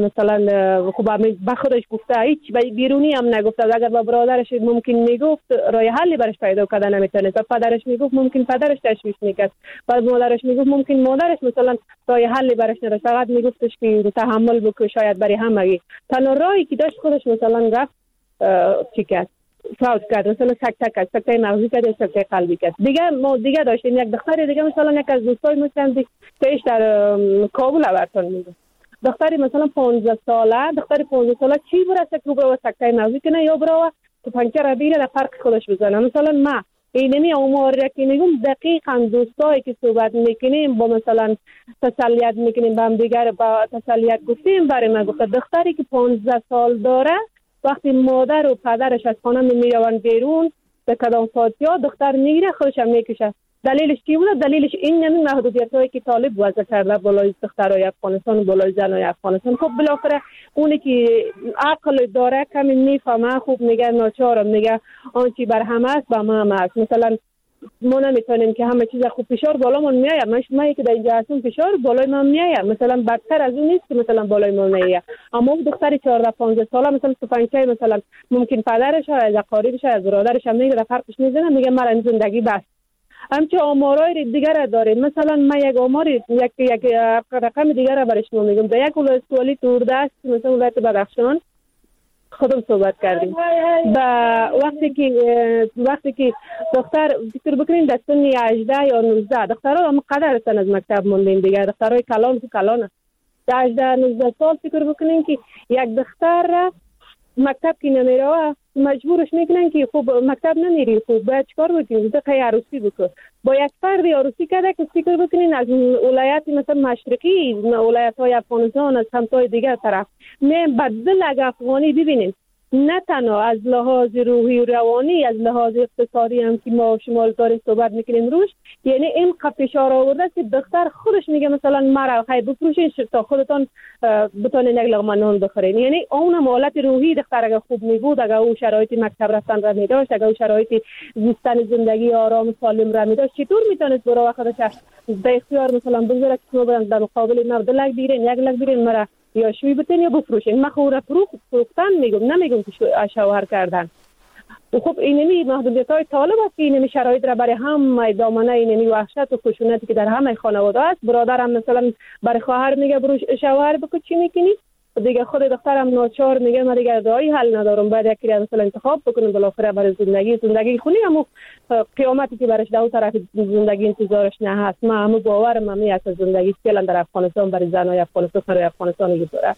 مثلا خب با خودش گفته، هیچ بیرونی هم نگفته، اگر با برادرش ممکن میگفت راه حلی برش پیدا کردن نمیتونه، و پدرش میگفت ممکن پدرش تشویش میکرد، بعد مادرش میگفت ممکن مادرش مثلا راه حلی برش نداشت، فقط میگفتش که تحمل بکن شاید برای همگی. تنها راهی که داشت خودش مثلا رفت چی کرد، فوت کرد، مثلا سکته مغزی کرد، سکته قلبی کرد. دیگه داشتیم یک دختر دیگه مثلا یک از دوستای مثلا پیش در کابل براتون میگم، دختری مثلا 15 ساله، دختری 15 ساله چی برسه که برای سکته مغزی کنه یا برای تو پنکر بینه در فرق خودش بزنه. مثلا ما اینمی آمار را که میگم دقیقاً دوستایی که صحبت میکنیم با مثلا تسلیت میکنیم با هم دیگر با تسلیت گفتیم برای من گفته دختری که 15 سال داره وقتی مادر و پدرش از خانه میرون بیرون به کدام ساعتی ها دختر میگیره خودش هم میکشه. دلیلش چی بود؟ دلیلش این نمی محدودیت هایی که طالب وضع کرده بالای دخترای افغانستان و بالای زنای افغانستان. خب بالاخره اونی که عقل داره کمی میفهمه خوب میگه ناچارم میگه آنچه بر همه است با ما هم است. مثلا ما نمیتونیم که همه چیز خوب فشار بالامون میایه. من که در اینجا هستم فشار بالای من میایه مثلا بدتر از اون نیست که مثلا بالای ما میایه. اما دختر 14 15 ساله مثلا تفنگچی مثلا ممکن پدرش از اقاربش از برادرش هم میگه فرقش میزنه میگه من زندگی بس. همچه آمارای دیگر داریم. مثلا من یک آماری یک رقم دیگر را برای شما میگم. در یک ولایت دوردست مثلا ولایت بدخشان خودم صحبت کردیم و وقتی که دختر فکر بکنین در سن 18 یا 19 دخترها هم قدر هستن از مکتب موندین دیگه دخترای کلان در 18 19 سال فکر بکنین که یک دختر مکتب که نمیره مجبورش میکنن که خب مکتب نمیری خب باید چیکار بکنی دقیقه عروسی بکن با یک فردی عروسی کرده که فکر بکنین از ولایت مثلا مشرقی ولایت های افغانستان از سمت‌های دیگر طرف بدل اگه افغانی ببینیم نه تنها از لحاظ روحی و روانی از لحاظ اقتصادی هم که ما شمال داریم صحبت میکنیم روش یعنی این فشار آورده که دختر خودش میگه مثلا مرا خیلی بفروشین تا خودتان بتونین یک لقمه نان بخورین. یعنی اون حالت روحی دختر اگه خوب میبود اگه او شرایط مکتب رفتن را میداشت اگه او شرایط زیستن زندگی آرام سالم را میداشت چطور میتونست برای خودش به اختیار مثلا بگذاره که شما برن در مقابل مرد لک بیرین یک لک بیرین مرا یا شوی بتین یا بفروشین. من خورا فروختن میگم نمیگم که شوهر کردن. و خب اینمی محدودیت های طالب است که اینمی شرایط را برای هم دامنه اینمی وحشت و خشونتی که در همه خانواده است. برادرم مثلا برای خواهر میگه بروش شوهر بکن چی میکنی دیگه خود دخترم ناچار میگه من دیگه دایی حل ندارم باید یکی مثلا انتخاب بکنم بالاخره برای زندگی خونی همو قیامتی که برش دو طرف زندگی انتظارش نه هست. من همو باورم همی از زندگی فعلا در افغانستان برای زنای افغانستان برای افغانستان میگذاره.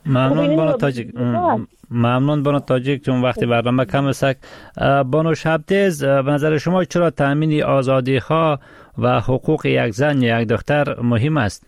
ممنون بانو تاجیک چون وقتی برنامه کم است. بانو شبتیز به نظر شما چرا تامین آزادی ها و حقوق یک زن یا یک دختر مهم است؟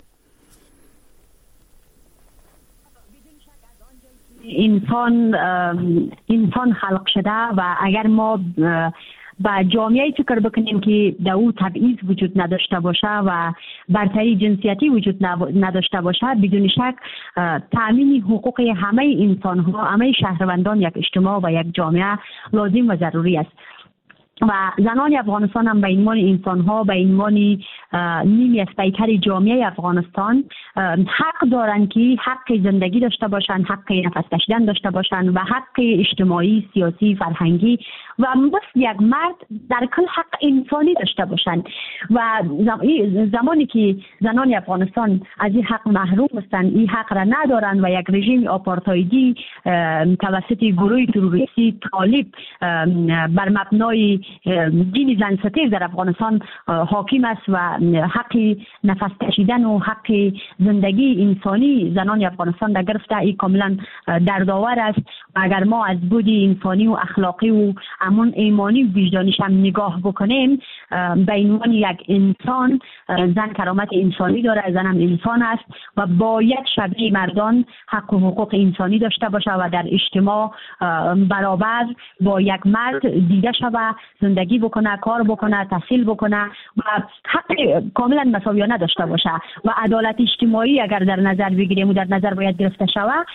انسان خلق شده و اگر ما با جامعه فکر بکنیم که در او تبعیض وجود نداشته باشه و برتری جنسیتی وجود نداشته باشه بدون شک تامین حقوق همه انسان ها همه شهروندان یک اجتماع و یک جامعه لازم و ضروری است. و زنان افغانستان هم به عنوان انسان ها به عنوان نیمی از پیکر جامعه افغانستان حق دارند که حق زندگی داشته باشند، حق نفس کشیدن داشته باشند و حق اجتماعی، سیاسی، فرهنگی و مثل یک مرد در کل حق انسانی داشته باشند. و زمانی که زنان افغانستان از این حق محروم هستند، این حق را ندارند و یک رژیم آپارتایدی توسط گروه تروریستی طالب بر مبنای دین زن ستیز در افغانستان حاکم است و حق نفس کشیدن و حق زندگی انسانی زنان افغانستان در گرفته این کاملا دردآور است. و اگر ما از بود انسانی و اخلاقی و امون ایمانی و وجدانیش هم نگاه بکنیم به عنوان یک انسان زن کرامت انسانی داره، زن هم انسان است و باید شبیه مردان حق و حقوق انسانی داشته باشه و در اجتماع برابر با یک مرد دیده شود، زندگی بکنه، کار بکنه، تحصیل بکنه و حق کاملا مساویانه داشته باشه. و عدالت اجتماعی اگر در نظر بگیریم و در نظر باید گرفته شود،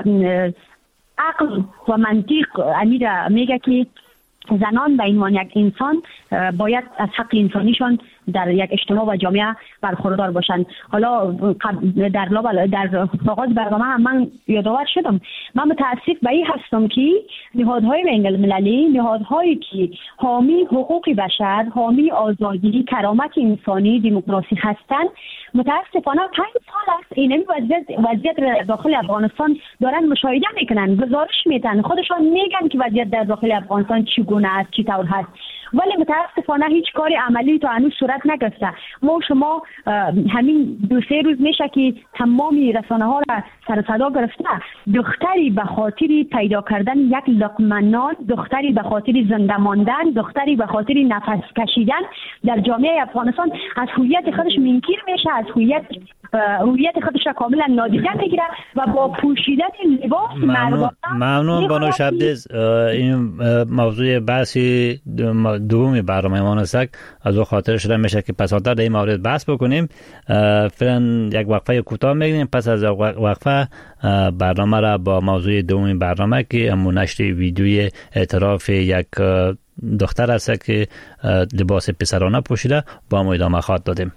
عقل و منطق امیر میگه که زنان به عنوان یک انسان باید از حق انسانیشان در یک اجتماع و جامعه برخوردار باشند. حالا در آغاز برنامه من یادآور شدم، من متاسف به این هستم که نهادهای بین المللی، نهادهایی که حامی حقوق بشر، حامی آزادی، کرامت انسانی، دموکراسی هستند، متاسفانه 5 سال است این وضعیت داخل افغانستان دارن مشاهده میکنن، گزارش میدن، خودشان میگن که وضعیت در داخل افغانستان چگونه است، چطور هست ولی متاسفانه هیچ کاری عملی تا هنوز صورت نگرفته. ما شما همین 2-3 روز میشه که تمامی رسانه ها را سر صدا گرفته. دختری به خاطر پیدا کردن یک لقمه نان، دختری به خاطر زنده ماندن، دختری به خاطر نفس کشیدن در جامعه افغانستان از هویت خودش منکر میشه، از هویت خودش را کاملا نادیده میگیره و با پوشیدن لباس ممنون بانو شبدیز. این موضوع بحثی دومی برنامه ما است. از او خاطر شده میشه که پساتر در این مورد بحث بکنیم. فعلا یک وقفه کوتاه میگیریم، پس از وقفه برنامه را با موضوع دومی برنامه که نشر ویدیوی اعتراف یک دختر است که لباس پسرانه پوشیده با ما ادامه خواهد دادیم.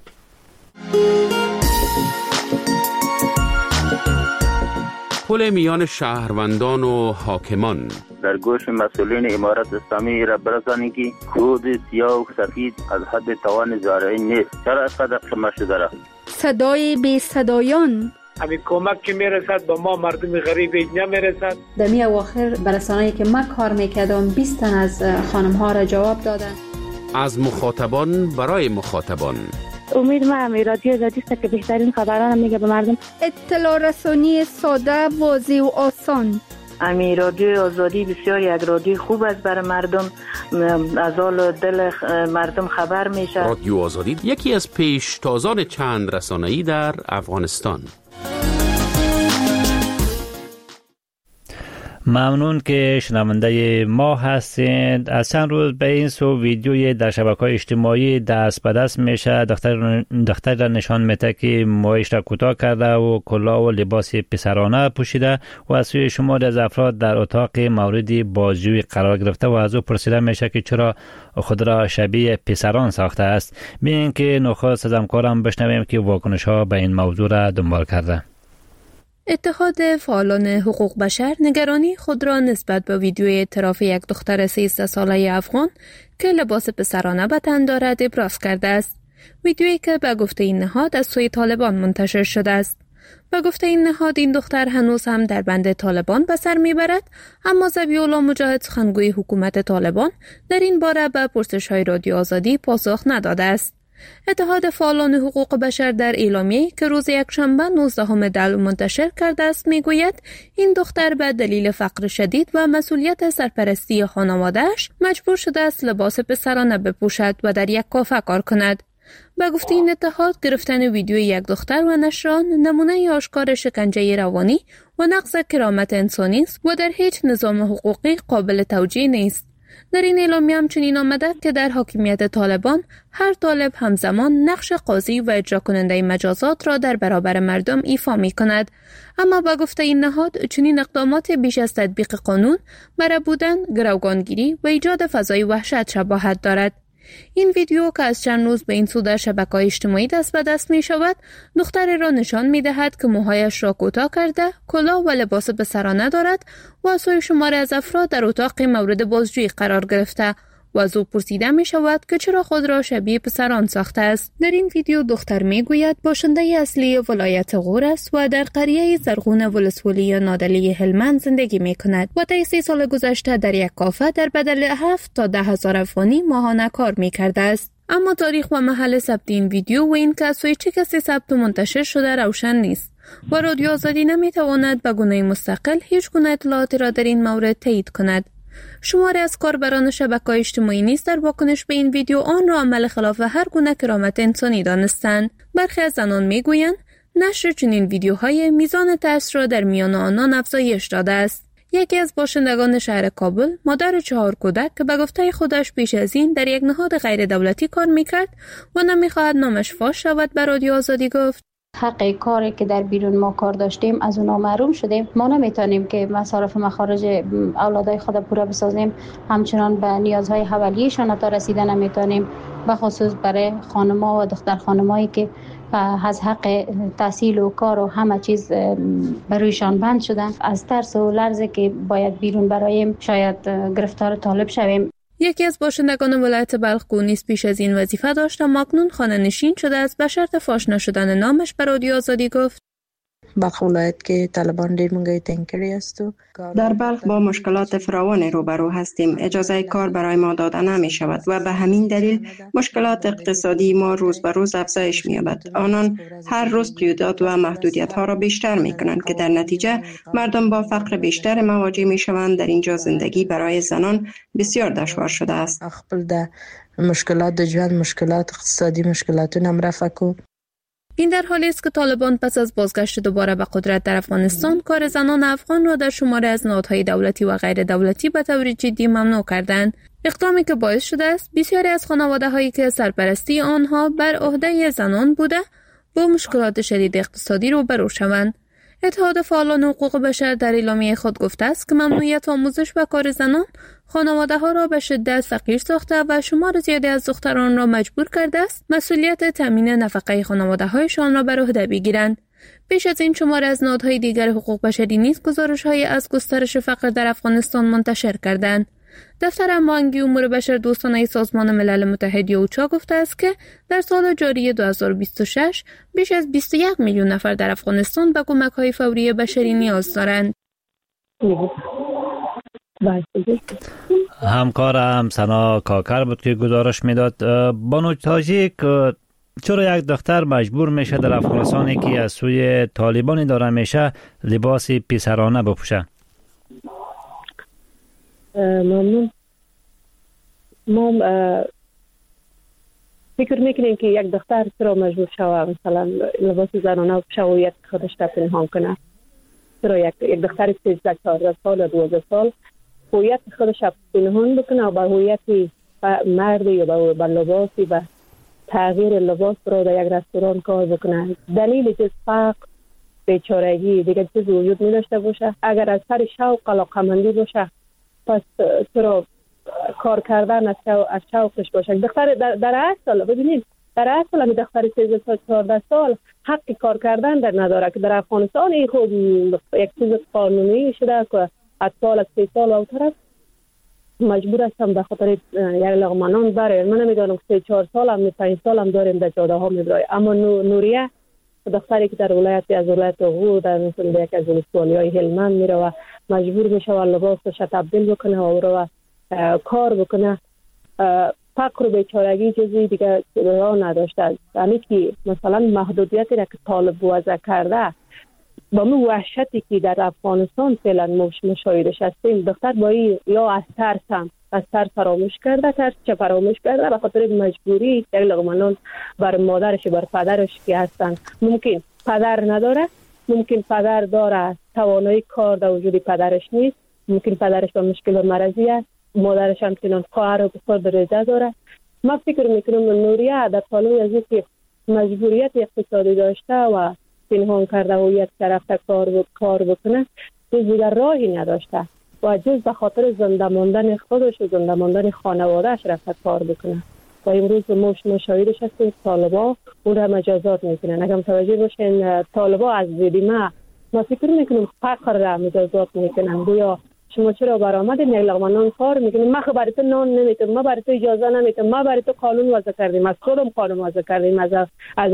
پل میان شهروندان و حاکمان. در گوش مسئولین امارت اسلامی را برسانید که کود سیاه و سفید از حد توان زارعی نیست. چرا اینقدر قمه شده را؟ صدای بی صدایان. همین کمک که میرسد به ما مردم غریب اینجا میرسد. در می اواخر برسانه‌ای که من کار میکردم 20 تن از خانم ها را جواب دادن. از مخاطبان برای مخاطبان. امید من رادیو آزادی است که بهترین خبران میگه به مردم. اطلاع رسانی ساده، واضح و آسان. امی رادیو آزادی بسیار یک رادیو خوب است برای مردم، از حال دل مردم خبر میشه. رادیو آزادی یکی از پیشتازان چند رسانه‌ای در افغانستان. ممنون که شنونده ما هستید. از چند روز به این سو ویدیوی در شبکه‌های اجتماعی دست به دست میشه. دختر را نشان میده که موهایش را کوتاه کرده و کلاه و لباس پسرانه پوشیده و از سوی شماری از افراد در اتاق مورد بازجویی قرار گرفته و از او پرسیده میشه که چرا خود را شبیه پسران ساخته است. ببینید که نخست از همکارم بشنویم که واکنش ها به این موضوع را دنبال کرده. اتحاد فعالان حقوق بشر نگرانی خود را نسبت به ویدیوی اعتراف یک دختر 13 ساله افغان که لباس پسرانه به تن دارد ابراز کرده است. ویدیویی که به گفته این نهاد از سوی طالبان منتشر شده است. به گفته این نهاد این دختر هنوز هم در بند طالبان به سر میبرد، اما ذبیح‌الله مجاهد سخنگوی حکومت طالبان در این باره به پرسش‌های رادیو آزادی پاسخ نداده است. اتحاد فعالان حقوق بشر در اعلامیه‌ای که روز یکشنبه 19 دی منتشر کرده است میگوید این دختر به دلیل فقر شدید و مسئولیت سرپرستی خانواده‌اش مجبور شده است لباس پسرانه بپوشد و در یک کافه کار کند. به گفته این اتحاد گرفتن ویدیوی یک دختر و نشر آن نمونه آشکار شکنجه روانی و نقض کرامت انسانی است و در هیچ نظام حقوقی قابل توجیه نیست. در این اعلامیه همچنین آمده که در حاکمیت طالبان هر طالب همزمان نقش قاضی و اجرا کننده مجازات را در برابر مردم ایفا می کند. اما با گفته این نهاد چنین اقدامات بیش از تطبیق قانون برای بودن، گروگانگیری و ایجاد فضای وحشت شباهت دارد. این ویدیو که از چند روز به این سو در شبکه‌های اجتماعی دست به دست می شود، دختر را نشان می دهد که موهایش را کوتاه کرده، کلاه و لباس پسرانه دارد و از سوی شماری از افراد در اتاق مورد بازجویی قرار گرفته و از او پرسیده می شود که چرا خود را شبیه پسران ساخته است. در این ویدیو دختر می گوید باشنده اصلی ولایت غور است و در قریه زرغون ولسوالی نادلی هلمند زندگی می کند و طی 3 سال گذشته در یک کافه در بدل 7 تا 10,000 افغانی ماهانه کار می کرده است. اما تاریخ و محل ثبت این ویدیو و این که از سوی چه کسی ثبت و منتشر شده روشن نیست و رادیو آزادی نمی تواند به گونه مستقل هیچ گونه اطلاعاتی را در این مورد تایید کند. شماری از کاربران شبکه‌های اجتماعی نیز در واکنش به این ویدیو آن را عمل خلاف هر گونه کرامت انسانی دانستند. برخی از زنان میگویند نشر چنین ویدیوهای میزان ترس را در میان آنان افزایش داده است. یکی از باشندگان شهر کابل، مادر 4 کودک که به گفته خودش پیش از این در یک نهاد غیر دولتی کار میکرد و نمیخواهد نامش فاش شود، به رادیو آزادی گفت حق کاری که در بیرون ما کار داشتیم از اونا محروم شدیم. ما نمیتونیم که مصارف مخارج اولادای خود پورا بسازیم، همچنان به نیازهای اولیه‌شان تا رسیدن نمیتونیم، به خصوص برای خانم‌ها و دختر خانمایی که از حق تحصیل و کار و همه چیز برویشان بند شدن. از ترس و لرزه که باید بیرون برایم شاید گرفتار طالب شویم. یکی از باشندگان ولایت بلخ نیز پیش از این وظیفه داشت، اما اکنون خانه نشین شده است. به شرط فاش نشدن نامش به رادیو آزادی گفت بلخ ولایت که طالبان ډیر منګي تنگ کړی است. در بلخ با مشکلات فراوان روبرو هستیم. اجازه کار برای ما داده نمی شود و به همین دلیل مشکلات اقتصادی ما روز به روز افزایش می یابد. آنان هر روز قیودات و محدودیت ها را بیشتر می کنند که در نتیجه مردم با فقر بیشتر مواجه می شوند. در اینجا زندگی برای زنان بسیار دشوار شده است. خپل د مشکلات د ژوند، مشکلات اقتصادی، مشکلاتونه هم رفع کو. این در حالی است که طالبان پس از بازگشت دوباره به قدرت در افغانستان کار زنان افغان را در شماره از نهادهای دولتی و غیر دولتی به طور جدی ممنوع کردند. اقدامی که باعث شده است بسیاری از خانواده‌هایی که سرپرستی آنها بر عهده زنان بوده با مشکلات شدید اقتصادی روبرو شوند. اتحاد فعالان حقوق بشر در اعلامیه خود گفته است که ممنوعیت آموزش و کار زنان خانواده‌ها را به شدت فقیر ساخته و شمار زیادی از دختران را مجبور کرده است مسئولیت تامین نفقه خانواده‌هایشان را بر عهده بگیرند. پیش از این شمار از نهادهای دیگر حقوق بشری نیز گزارش‌های از گسترش فقر در افغانستان منتشر کردند. دفتر هماهنگی امور بشر دوستانه سازمان ملل متحد اوچا گفته است که در سال جاری 2026 بیش از 21 میلیون نفر در افغانستان به کمک‌های فوری بشری نیاز دارند. همکارم سنا کاکر بود که گزارش میداد. بانو تاجیک، چرا یک دختر مجبور میشه در افغانستانی که از سوی طالبانی داره میشه لباس پسرانه بپوشه؟ ممنون. ما فکر میکنیم که یک دختر چرا مجبور شود مثلا لباس زنانه بپوشه و یک خودش را پنهان کنه؟ چرا یک دختر 13 14 سال 12 سال هویت خودش را پنهان بکنه و با هویت مردی یا با لباسی به تغییر لباس رو در یک رستوران کار بکنه؟ دلیل جز فقر، بیچارگی دیگه چیز وجود نداشته باشه؟ اگر از سر شوق علاقه‌مندی باشه پس چرا کار کردن از شوقش باشه؟ دختر در اصل ببینید، در اصل هم دختر 13 سال 14 سال حق کار کردن در نداره که در افغانستان این خوب یک چیز قانونی شده که اطفال از 3 سال و طرف مجبور هستم به خاطر یک لغمانان بره. من نمیدونم 3-4 سال هم 5 سال هم داریم در جاده ها میبرای. اما نوریه دختری که در ولایت از ولایت غور در مثل یک از ولسوالی‌های هلمند میره و مجبور میشه و لباسش تبدیل بکنه و کار بکنه، فقر و بیچارگی چیزی دیگه راه نداشته. یعنی که مثلا محدودیتی را که طالب وضع کرده با اون وحشتی که در افغانستان فعلا مشاهدش هستیم، دختر با یا از ترس فراموش کرده، ترس چه فراموش کرده به خاطر مجبوری یک لغمانان بر مادرش بر پدرش که هستن. ممکن پدر نداره، ممکن پدر داره توانایی کار در وجود پدرش نیست، ممکن پدرش با مشکل مرضی است، مادرش هم چنان خواهر و پسر درجه داره. ما فکر میکنم نوریه در پالوی از اینکه مجبوریت اقتصادی داشته و پنهان کرده و یک طرف کار بکنه جز دیگر راهی نداشته و جز به خاطر زنده ماندن خودش و زنده ماندن خانوادهش رفته کار بکنه و امروز مشاهدش هستیم طالبا اون را مجازات میکنن. اگر متوجه باشین طالبا از ویدیما ما فکر میکنیم فقر را مجازات میکنن. گویا شما چرا برآمدین یک لغمانان کار میکنیم؟ ما برای تو نان نمیتم، ما برای تو اجازه نمیتم، ما برای تو قانون وضع کردیم، از خودم قانون وضع کردیم، از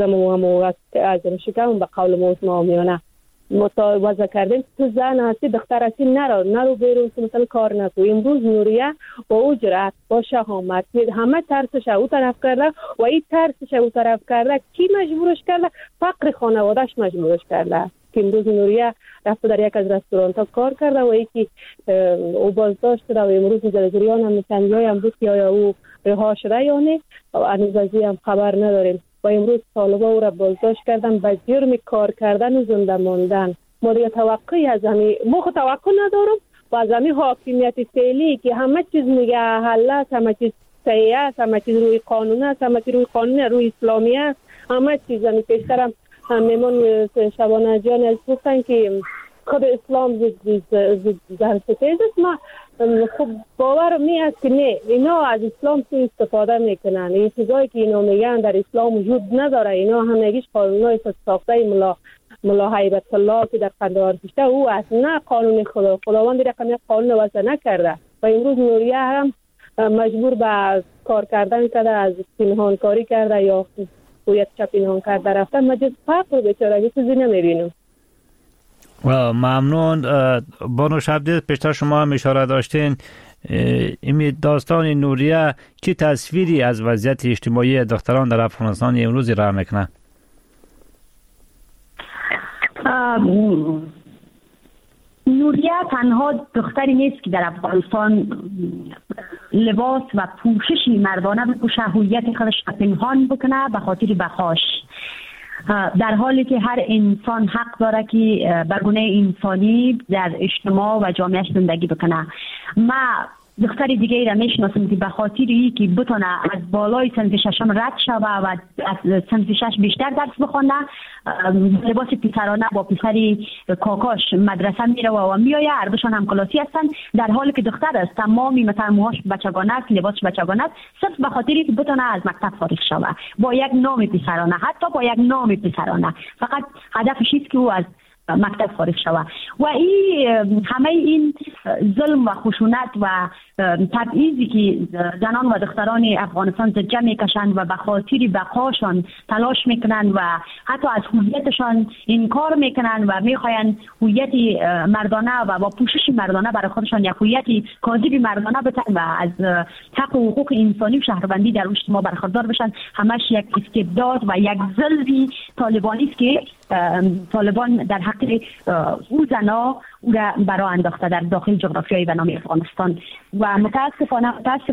شکم به قول موسمیانه وضع کردیم. تو زن هستی دختر هستی نرو بیرون مثلا کار نکو. امروز نوریه با اجرت با شهامت همه ترسش او طرف کرده و این ترسش او طرف کرده کی مجبورش کرده؟ فقر خانوادهش مجبورش کرده. امروز نوریه رفته در یک از رستوران‌ها کار کرده و یکی او بازداشت شده و امروز در جریان هم چندی امروز که آیا او رها شده یا نه و انوزازی هم خبر نداریم و امروز طالبا او را بازداشت کردن به جرم کار کردن و زنده ماندن. ما دیگه توقعی از همین توقع ندارم و از همین حاکمیت فعلی که همه چیز میگه حل است، همه چیز صحیح است، همه چیز روی قانون است، همه چیز روی قانون روی اسلامی است، همه چیز همین پیشترم میمون شبانه جان از گفتن که خود اسلام زن ستیز است. ما خب باور می است که نه، اینا از اسلام سو استفاده میکنن. این چیزایی که اینا میگن در اسلام وجود نداره. اینا همگیش قانونای ساخته ملا هیبت الله که در قندهار کشته او است، نه قانون خداوند رقم قانون وضع نکرده و امروز نوریه هم مجبور به کار کردن کرده، از پنهان کاری کرده یا هویت چه پنهان کرده رفته. مجز فقر و بیچارگی چیزی نمیبینم. ممنون. بانو شبدیز، پیشتر شما هم اشاره داشتین این داستان نوریه چی تصویری از وضعیت اجتماعی دختران در افغانستان امروز ارائه میکنه؟ نوریه تنها دختری نیست که در افغانستان لباس و پوششی مردانه بپوشه، هویت خودش پنهان بکنه به خاطر بقاش، در حالی که هر انسان حق داره که به گونه انسانی در اجتماع و جامعه زندگی بکنه. ما دختر دیگه را میشناسم که به خاطر اینکه بتونه از بالای صنف ششم رد شوه و از صنف شش بیشتر درس بخونه، لباس پسرانه با پسری کاکاش مدرسه میره و میایه، هر دوشان هم کلاسی هستن، در حالی که دختر است تمامی مثلا موهاش بچگانه است، لباس بچگانه است، صرف به خاطر اینکه بتونه از مکتب فارغ شوه با یک نام پسرانه، حتی با یک نام پسرانه، فقط هدفش است که او از مکتب فارغ شوه. و این همه این ظلم و خشونت و تبعیضی که زنان و دختران افغانستان زجه میکشند و به خاطر بقاشان تلاش میکنند و حتی از هویتشان انکار میکنند و میخواین هویت مردانه و با پوشش مردانه برای خودشان یک هویت کاذب مردانه بتن و از حق و حقوق انسانی و شهروندی در اجتماع برخوردار بشن، همش یک استبداد و یک ظلم طالبانی است که طالبان در حق او زنا او را برای انداخته در داخل جغرافیای به نام افغانستان. و متاسفانه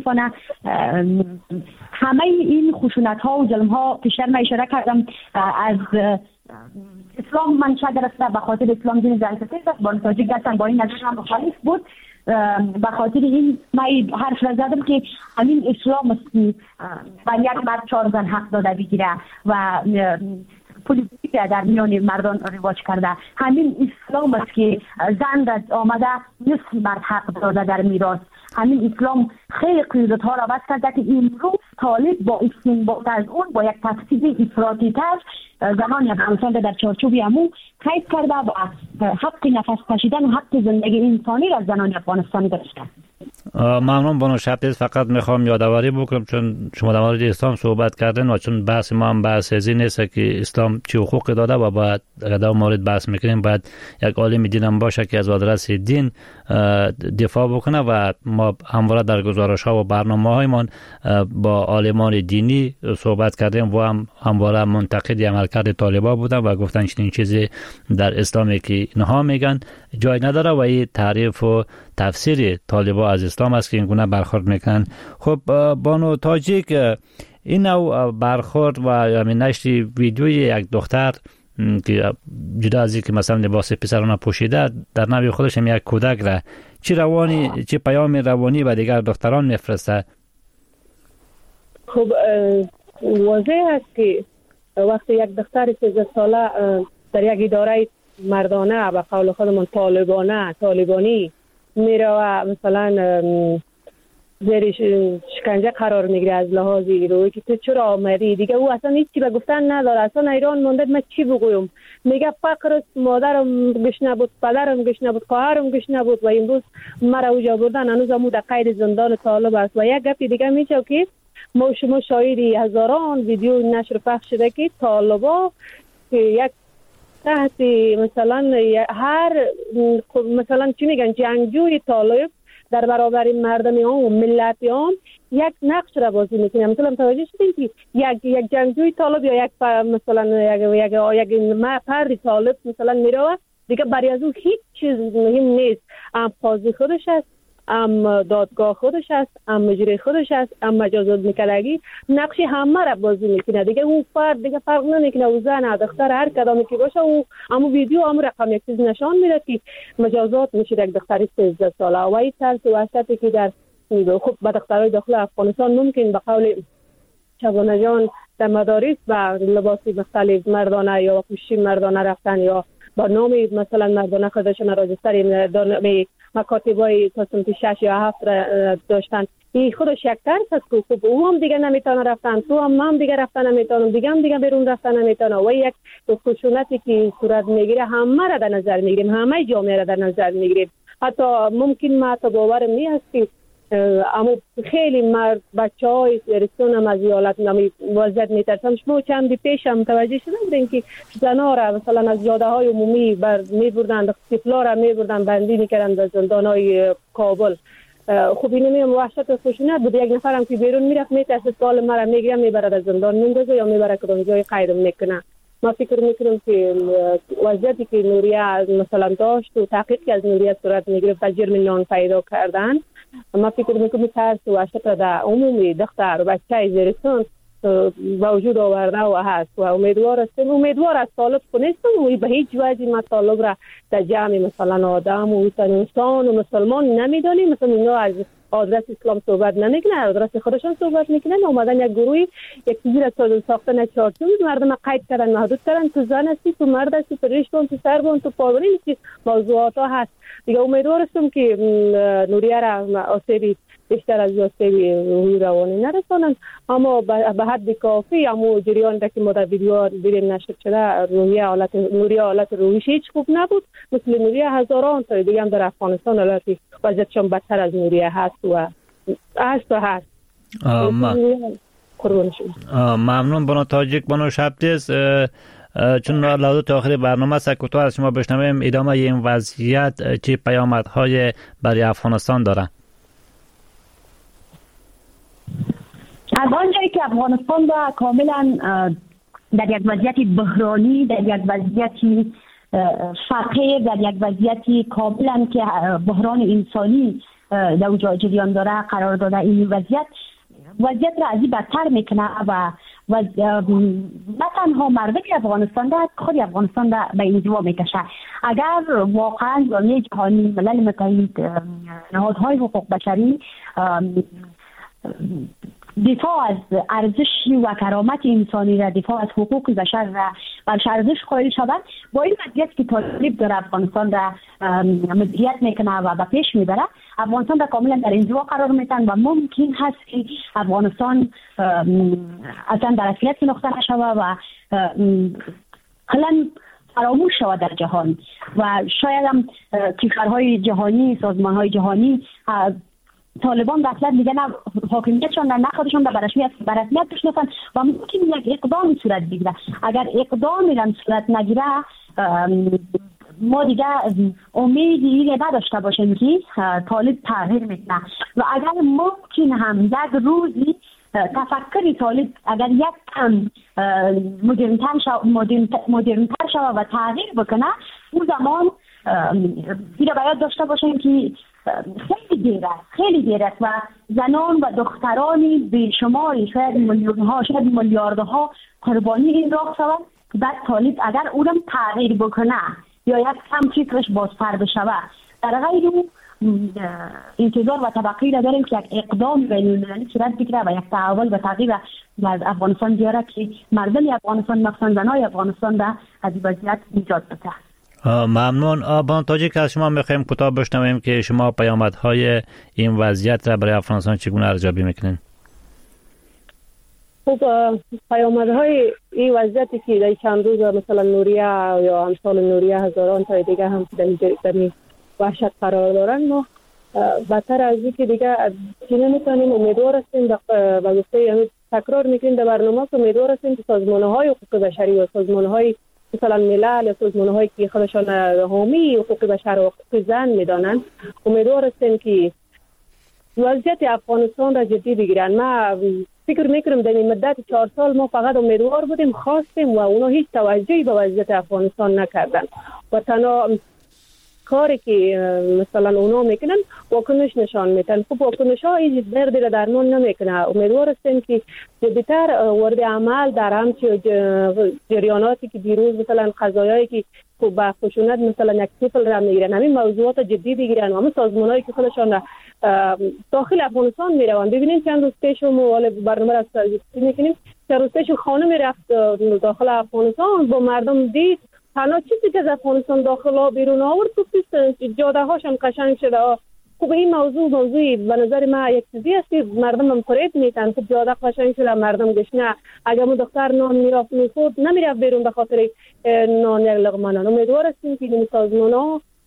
همه این خشونت ها و ظلم ها پیشتر من اشاره کردم از اسلام منشأ گرفته، به خاطر اسلام دین زنستیز است، با تاجیک دستن با این نظر هم مخالف بود. به خاطر این من حرف را زدم که همین اسلام است که بر یک مرد 4 زن حق داده بگیره و پولیسی در میان مردان رواج کرده. همین اسلام است که زن را آمده نصف مرد حق داده در میراث. همین اسلام خیلی قیودها را بس کرده که امروز طالب با استنباط از اون با یک تفسیر افراطی تر زنان افغانستان در چارچوب امو قید کرده و حق نفس کشیدن و حق زندگی انسانی را زنان افغانستانی گرفته. ممنون بانو شبدیز. فقط میخوام یادآوری بکنم چون شما در مورد اسلام صحبت کردن و چون بحث ما هم بحث از این نیست که اسلام چه حقوقی داده و باید اگر در مورد بحث میکنیم باید یک عالم دین هم باشه که از آدرس دین دفاع بکنه و ما همواره در گزارش ها و برنامه‌هایمان با عالمان دینی صحبت کردیم و همواره منتقد عملکرد طالبان بودن و گفتن چنین چیزی در اسلامی که اینها میگن جای نداره و این تعریف و تفسیر طالبان از اسلام است که این گونه برخورد میکنن. خب بانو تاجیک، این نوع برخورد و همین نشر ویدیوی یک دختر که جدا از اینکه مثلا لباس پسرانه پوشیده در نوع خودش هم یک کودک را چه پیام روانی به دیگر دختران میفرسته؟ خب واضح است که وقتی یک دختر 13 ساله در یک اداره مردانه به قول خودمون طالبانی میره و مثلا زیر شکنجه قرار میگیره از لحاظ روی که تو چرا آمدی، دیگه او اصلا هیچی به گفتن نداره، اصلا ایران مونده من چی بگویم، میگه فقر است، مادرم گشنه بود، پدرم گشنه بود، خواهرم گشنه بود و امروز مرا اوجا بردن، هنوز همو در قید زندان طالب است. و یک گپی دیگه میشه که ما شما شاهدی هزاران ویدیو نشر پخش شده که طالبا که یک تحت مثلا هر مثلا چی میگن جنگجوی طالب در برابر مردم و ملت یک نقش را بازی میکنه. مثلا متوجه شدید که یک جنگجوی طالب یا یک مثلا یک فرد طالب مثلا میره دیگه برای از اون هیچ چیز مهم نیست، هم قاضی خودش است، هم دادگاه خودش است، هم مجری خودش است، هم مجازات میکردگی نقش همه را بازی میکنه. دیگه اون فرد دیگه فرق نمیکنه او زن دختر هر کدامی که باشه، او همون ویدیو هم رقم یک چیز نشان میده که مجازات میشه یک دختری 13 ساله. و این طرز وحشتی که در خب با دخترای داخل افغانستان ممکن به قول شبانه جان در مدارس با لباس مختلف مردانه یا پوشش مردانه رفتن یا با نام مثلا مردانه خودشون راجستر مکاتبای تصنیف 6 یا 7 داشتن. این خودش یک ترس است که خب او هم دیگه نمیتونه رفتن، تو هم دیگه رفتن نمیتونم، دیگه بیرون رفتن نمیتونه. و یک خشونتی که صورت میگیره همه را در نظر میگیریم، همه جامعه را در نظر میگیریم. حتی ممکن ما تا باورم نیست که اما خیلی مرد بچه های زیرستان هم از حالت وضعیت میترسم. شما چندی پیش هم متوجه شده بودین که زنا را مثلا از جاده های عمومی میبردن، طفلا را میبردن بندی میکردن در زندان های کابل. خب اینو وحشت و خشونت بود. یک نفرم که بیرون میرفت میترسه سال مرا میگیره میبره در زندان میندازه یا میبره کدام جای قید میکنه. ما فکر میکنم که وضعیتی که نوریه مثلا داشت و تحقیقی از نوریه صورت میگرفت و جرم نان پیدا کردن، ما فکر میکنم ترس و وحشت در عمومی دختر و بچه زیرستان وجود آورده و هست و امیدوار از طالب کنیستم و به هیچ وجه ما طالب را در جمع مثلا آدم و انسان و مسلمان نمیدانیم. مثلا اینا از آدرس اسلام صحبت نمیکنن، آدرس خودشان صحبت میکنن. اومدن یک گروهی یک چیزی را ساختن چارچوب مردم قید کردن، محدود کردن. تو زن هستی، تو مرد هستی، تو ریشتون، تو سربون، تو پاوری نیستی، موضوعات ها هست دیگه. امیدوار هستم که نوریه را آسیبی بیشتر از آسیبی روحی روانی نرسانند، اما به حد کافی اما جریان که ما در ویدیو دیدیم نشر شده نوریه حالت روحیش هیچ خوب نبود. مثل نوریه هزاران تا دیگه هم در افغانستان حالت وضعیتشان بدتر از نوریه هست و هست. ممنون بانو تاجیک. بانو شبدیز، چون لحظات آخری برنامه سکوتو از شما بشنویم ادامه این وضعیت چه پیامدهای برای افغانستان داره؟ از آنجایی که افغانستان را کاملا در یک وضعیت بحرانی، در یک وضعیت فقیر، در یک وضعیت کاملا که بحران انسانی در اونجا جریان داره قرار داده، این وضعیت را از این بدتر میکنه و نه تنها مردم افغانستان را، خود افغانستان را به انزوا میکشه. اگر واقعا جامعه جهانی، ملل متحد، نهادهای حقوق بشری دفاع از ارزش و کرامت انسانی را، دفاع از حقوق بشر را برش ارزش قائل شود، با این وضعیت که طالب در افغانستان را مدیریت میکنه و به پیش میبره، افغانستان را کاملا در انزوا قرار میدن و ممکن هست که افغانستان اصلا در اصلیت شناخته نشود و کلا فراموش شود در جهان و شاید هم کشورهای جهانی، سازمانهای جهانی طالبان به اصلا دیگه نه حاکمیتشان نه خودشان به رسمیت بشناسن و ممکن یک اقدام صورت بگیره. اگر اقدامی هم صورت نگیره ما دیگه امیدی نداشته باشیم که طالب تغییر میکنه و اگر ممکن هم یک روزی تفکر طالب اگر یک کم مدرن‌تر شود و تغییر بکنه، اون زمان دیگه باید داشته باشیم که خیلی دیر است و زنان و دخترانی بیشماری، شاید میلیون‌ها، شاید میلیاردها قربانی این راه شود. بعد طالب اگر اونم تغییر بکنه یا یک کم فکرش بازتر بشوه، در غیر اون انتظار و توقعی را داریم که یک اقدام بین‌المللی صورت بگیره و یک تحول و تغییر از افغانستان بیاره که مردم افغانستان، مخصوصا زنای افغانستان را از این وضعیت نجات بده. ممنون. بانو تاجیک، از شما میخوایم کوتاه بشنویم که شما پیامدهای این وضعیت را برای افغانستان چگونه ارزیابی میکنین؟ خب پیامدهای این وضعیتی که در چند روز مثلا نوریه یا امثال نوریه هزاران تا دیگه هم در وحشت قرار دارن، ما بدتر از این که دیگه چی نمیتونیم. امیدوار هستیم و گفته تکرار میکنیم در برنامه که امیدوار هستیم که سازمانهای حقوق بشری و سازمانهای مثلا ملل یا سازمان‌هایی که خودشان حامی حقوق بشر و حقوق زن میدانند، امیدوار هستیم که وضعیت افغانستان را جدی بگیرن. ما فکر میکنم در این مدت 4 سال ما فقط امیدوار بودیم، خواستیم و اونا هیچ توجهی به وضعیت افغانستان نکردن و تنها کاری که مثلا اونا میکنن واکنش نشان میدن. خب واکنش ها هیچ دردی را درمان نمیکنه. امیدوار هستیم که جدی‌تر وارد عمل در همچین جریاناتی که دیروز مثلا قضایایی که با خشونت مثلا یک طفل را میگیرن، همین موضوعات جدی بگیرن و همین سازمانایی که خودشان داخل افغانستان میروند. ببینید چند روز پیش ما برنامه را میکنیم، چند روز پیش خانم رفت داخل افغانستان با مردم دید، تنها چیزی که از افغانستان داخل بیرون آورد جاده هاشم قشنگ شده. خب این موضوعی به نظر ما یک چیزی است که مردم هم فریب میتن. خب جاده قشنگ شده، مردم گشنه، اگر اون دختر نان میخورد نمیرفت بیرون به خاطر نان یک لقمه نان. امیدوار هستیم که این سازمان‌ها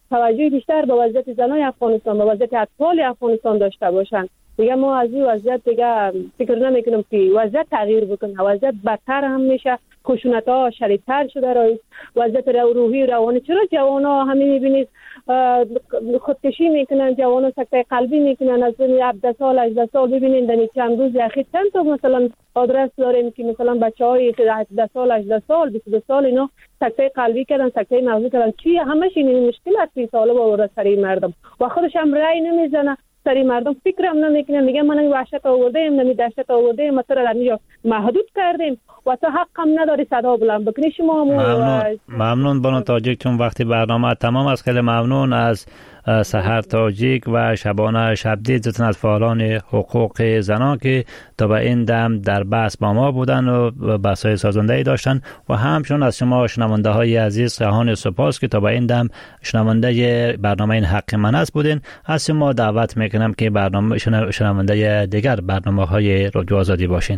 توجه بیشتر به وضعیت زنان افغانستان، به وضعیت اطفال افغانستان داشته باشن. دیگه ما از این وضعیت دیگه فکر نمیکنم که وضعیت تغییر بکنه. وضعیت بدتر هم میشه، خشونت‌ها شدیدتر شده، وضعیت روحی روانی. چرا جوانا همین میبینید خودکشی میکنن، جوانا سکته قلبی میکنن از 17 سال 18 سال. ببینید در چند روز اخیر چند تا مثلا آدرس داریم که مثلا بچهای 18 سال 18 سال 22 سال اینا سکته قلبی کردن، سکته مغزی کردن. چی همش این مشکلات فی ساله با سری مردم و خودش هم رأی نمیزنه. سری مردم فکرم نمیکنه، میگه من این وحشت آوردیم، نمی دهشت آوردیم، مثلا در اینجا محدود کردیم و تو حق هم نداری صدا بلند بکنی. شما ممنون بانو تاجیک، چون وقتی برنامه تمام است. خیلی ممنون از سحر تاجیک و شبانه شبدید زتون از فعالان حقوق زنان که تا به این دم در بحث با ما بودن و بحث‌های سازنده‌ای داشتن و همچنین از شما شنونده های عزیز خواهان سپاس که تا به این دم شنونده برنامه این حق من است بودین. از شما دعوت میکنم که برنامه شنونده دیگر برنامه‌های رادیو آزادی باشین.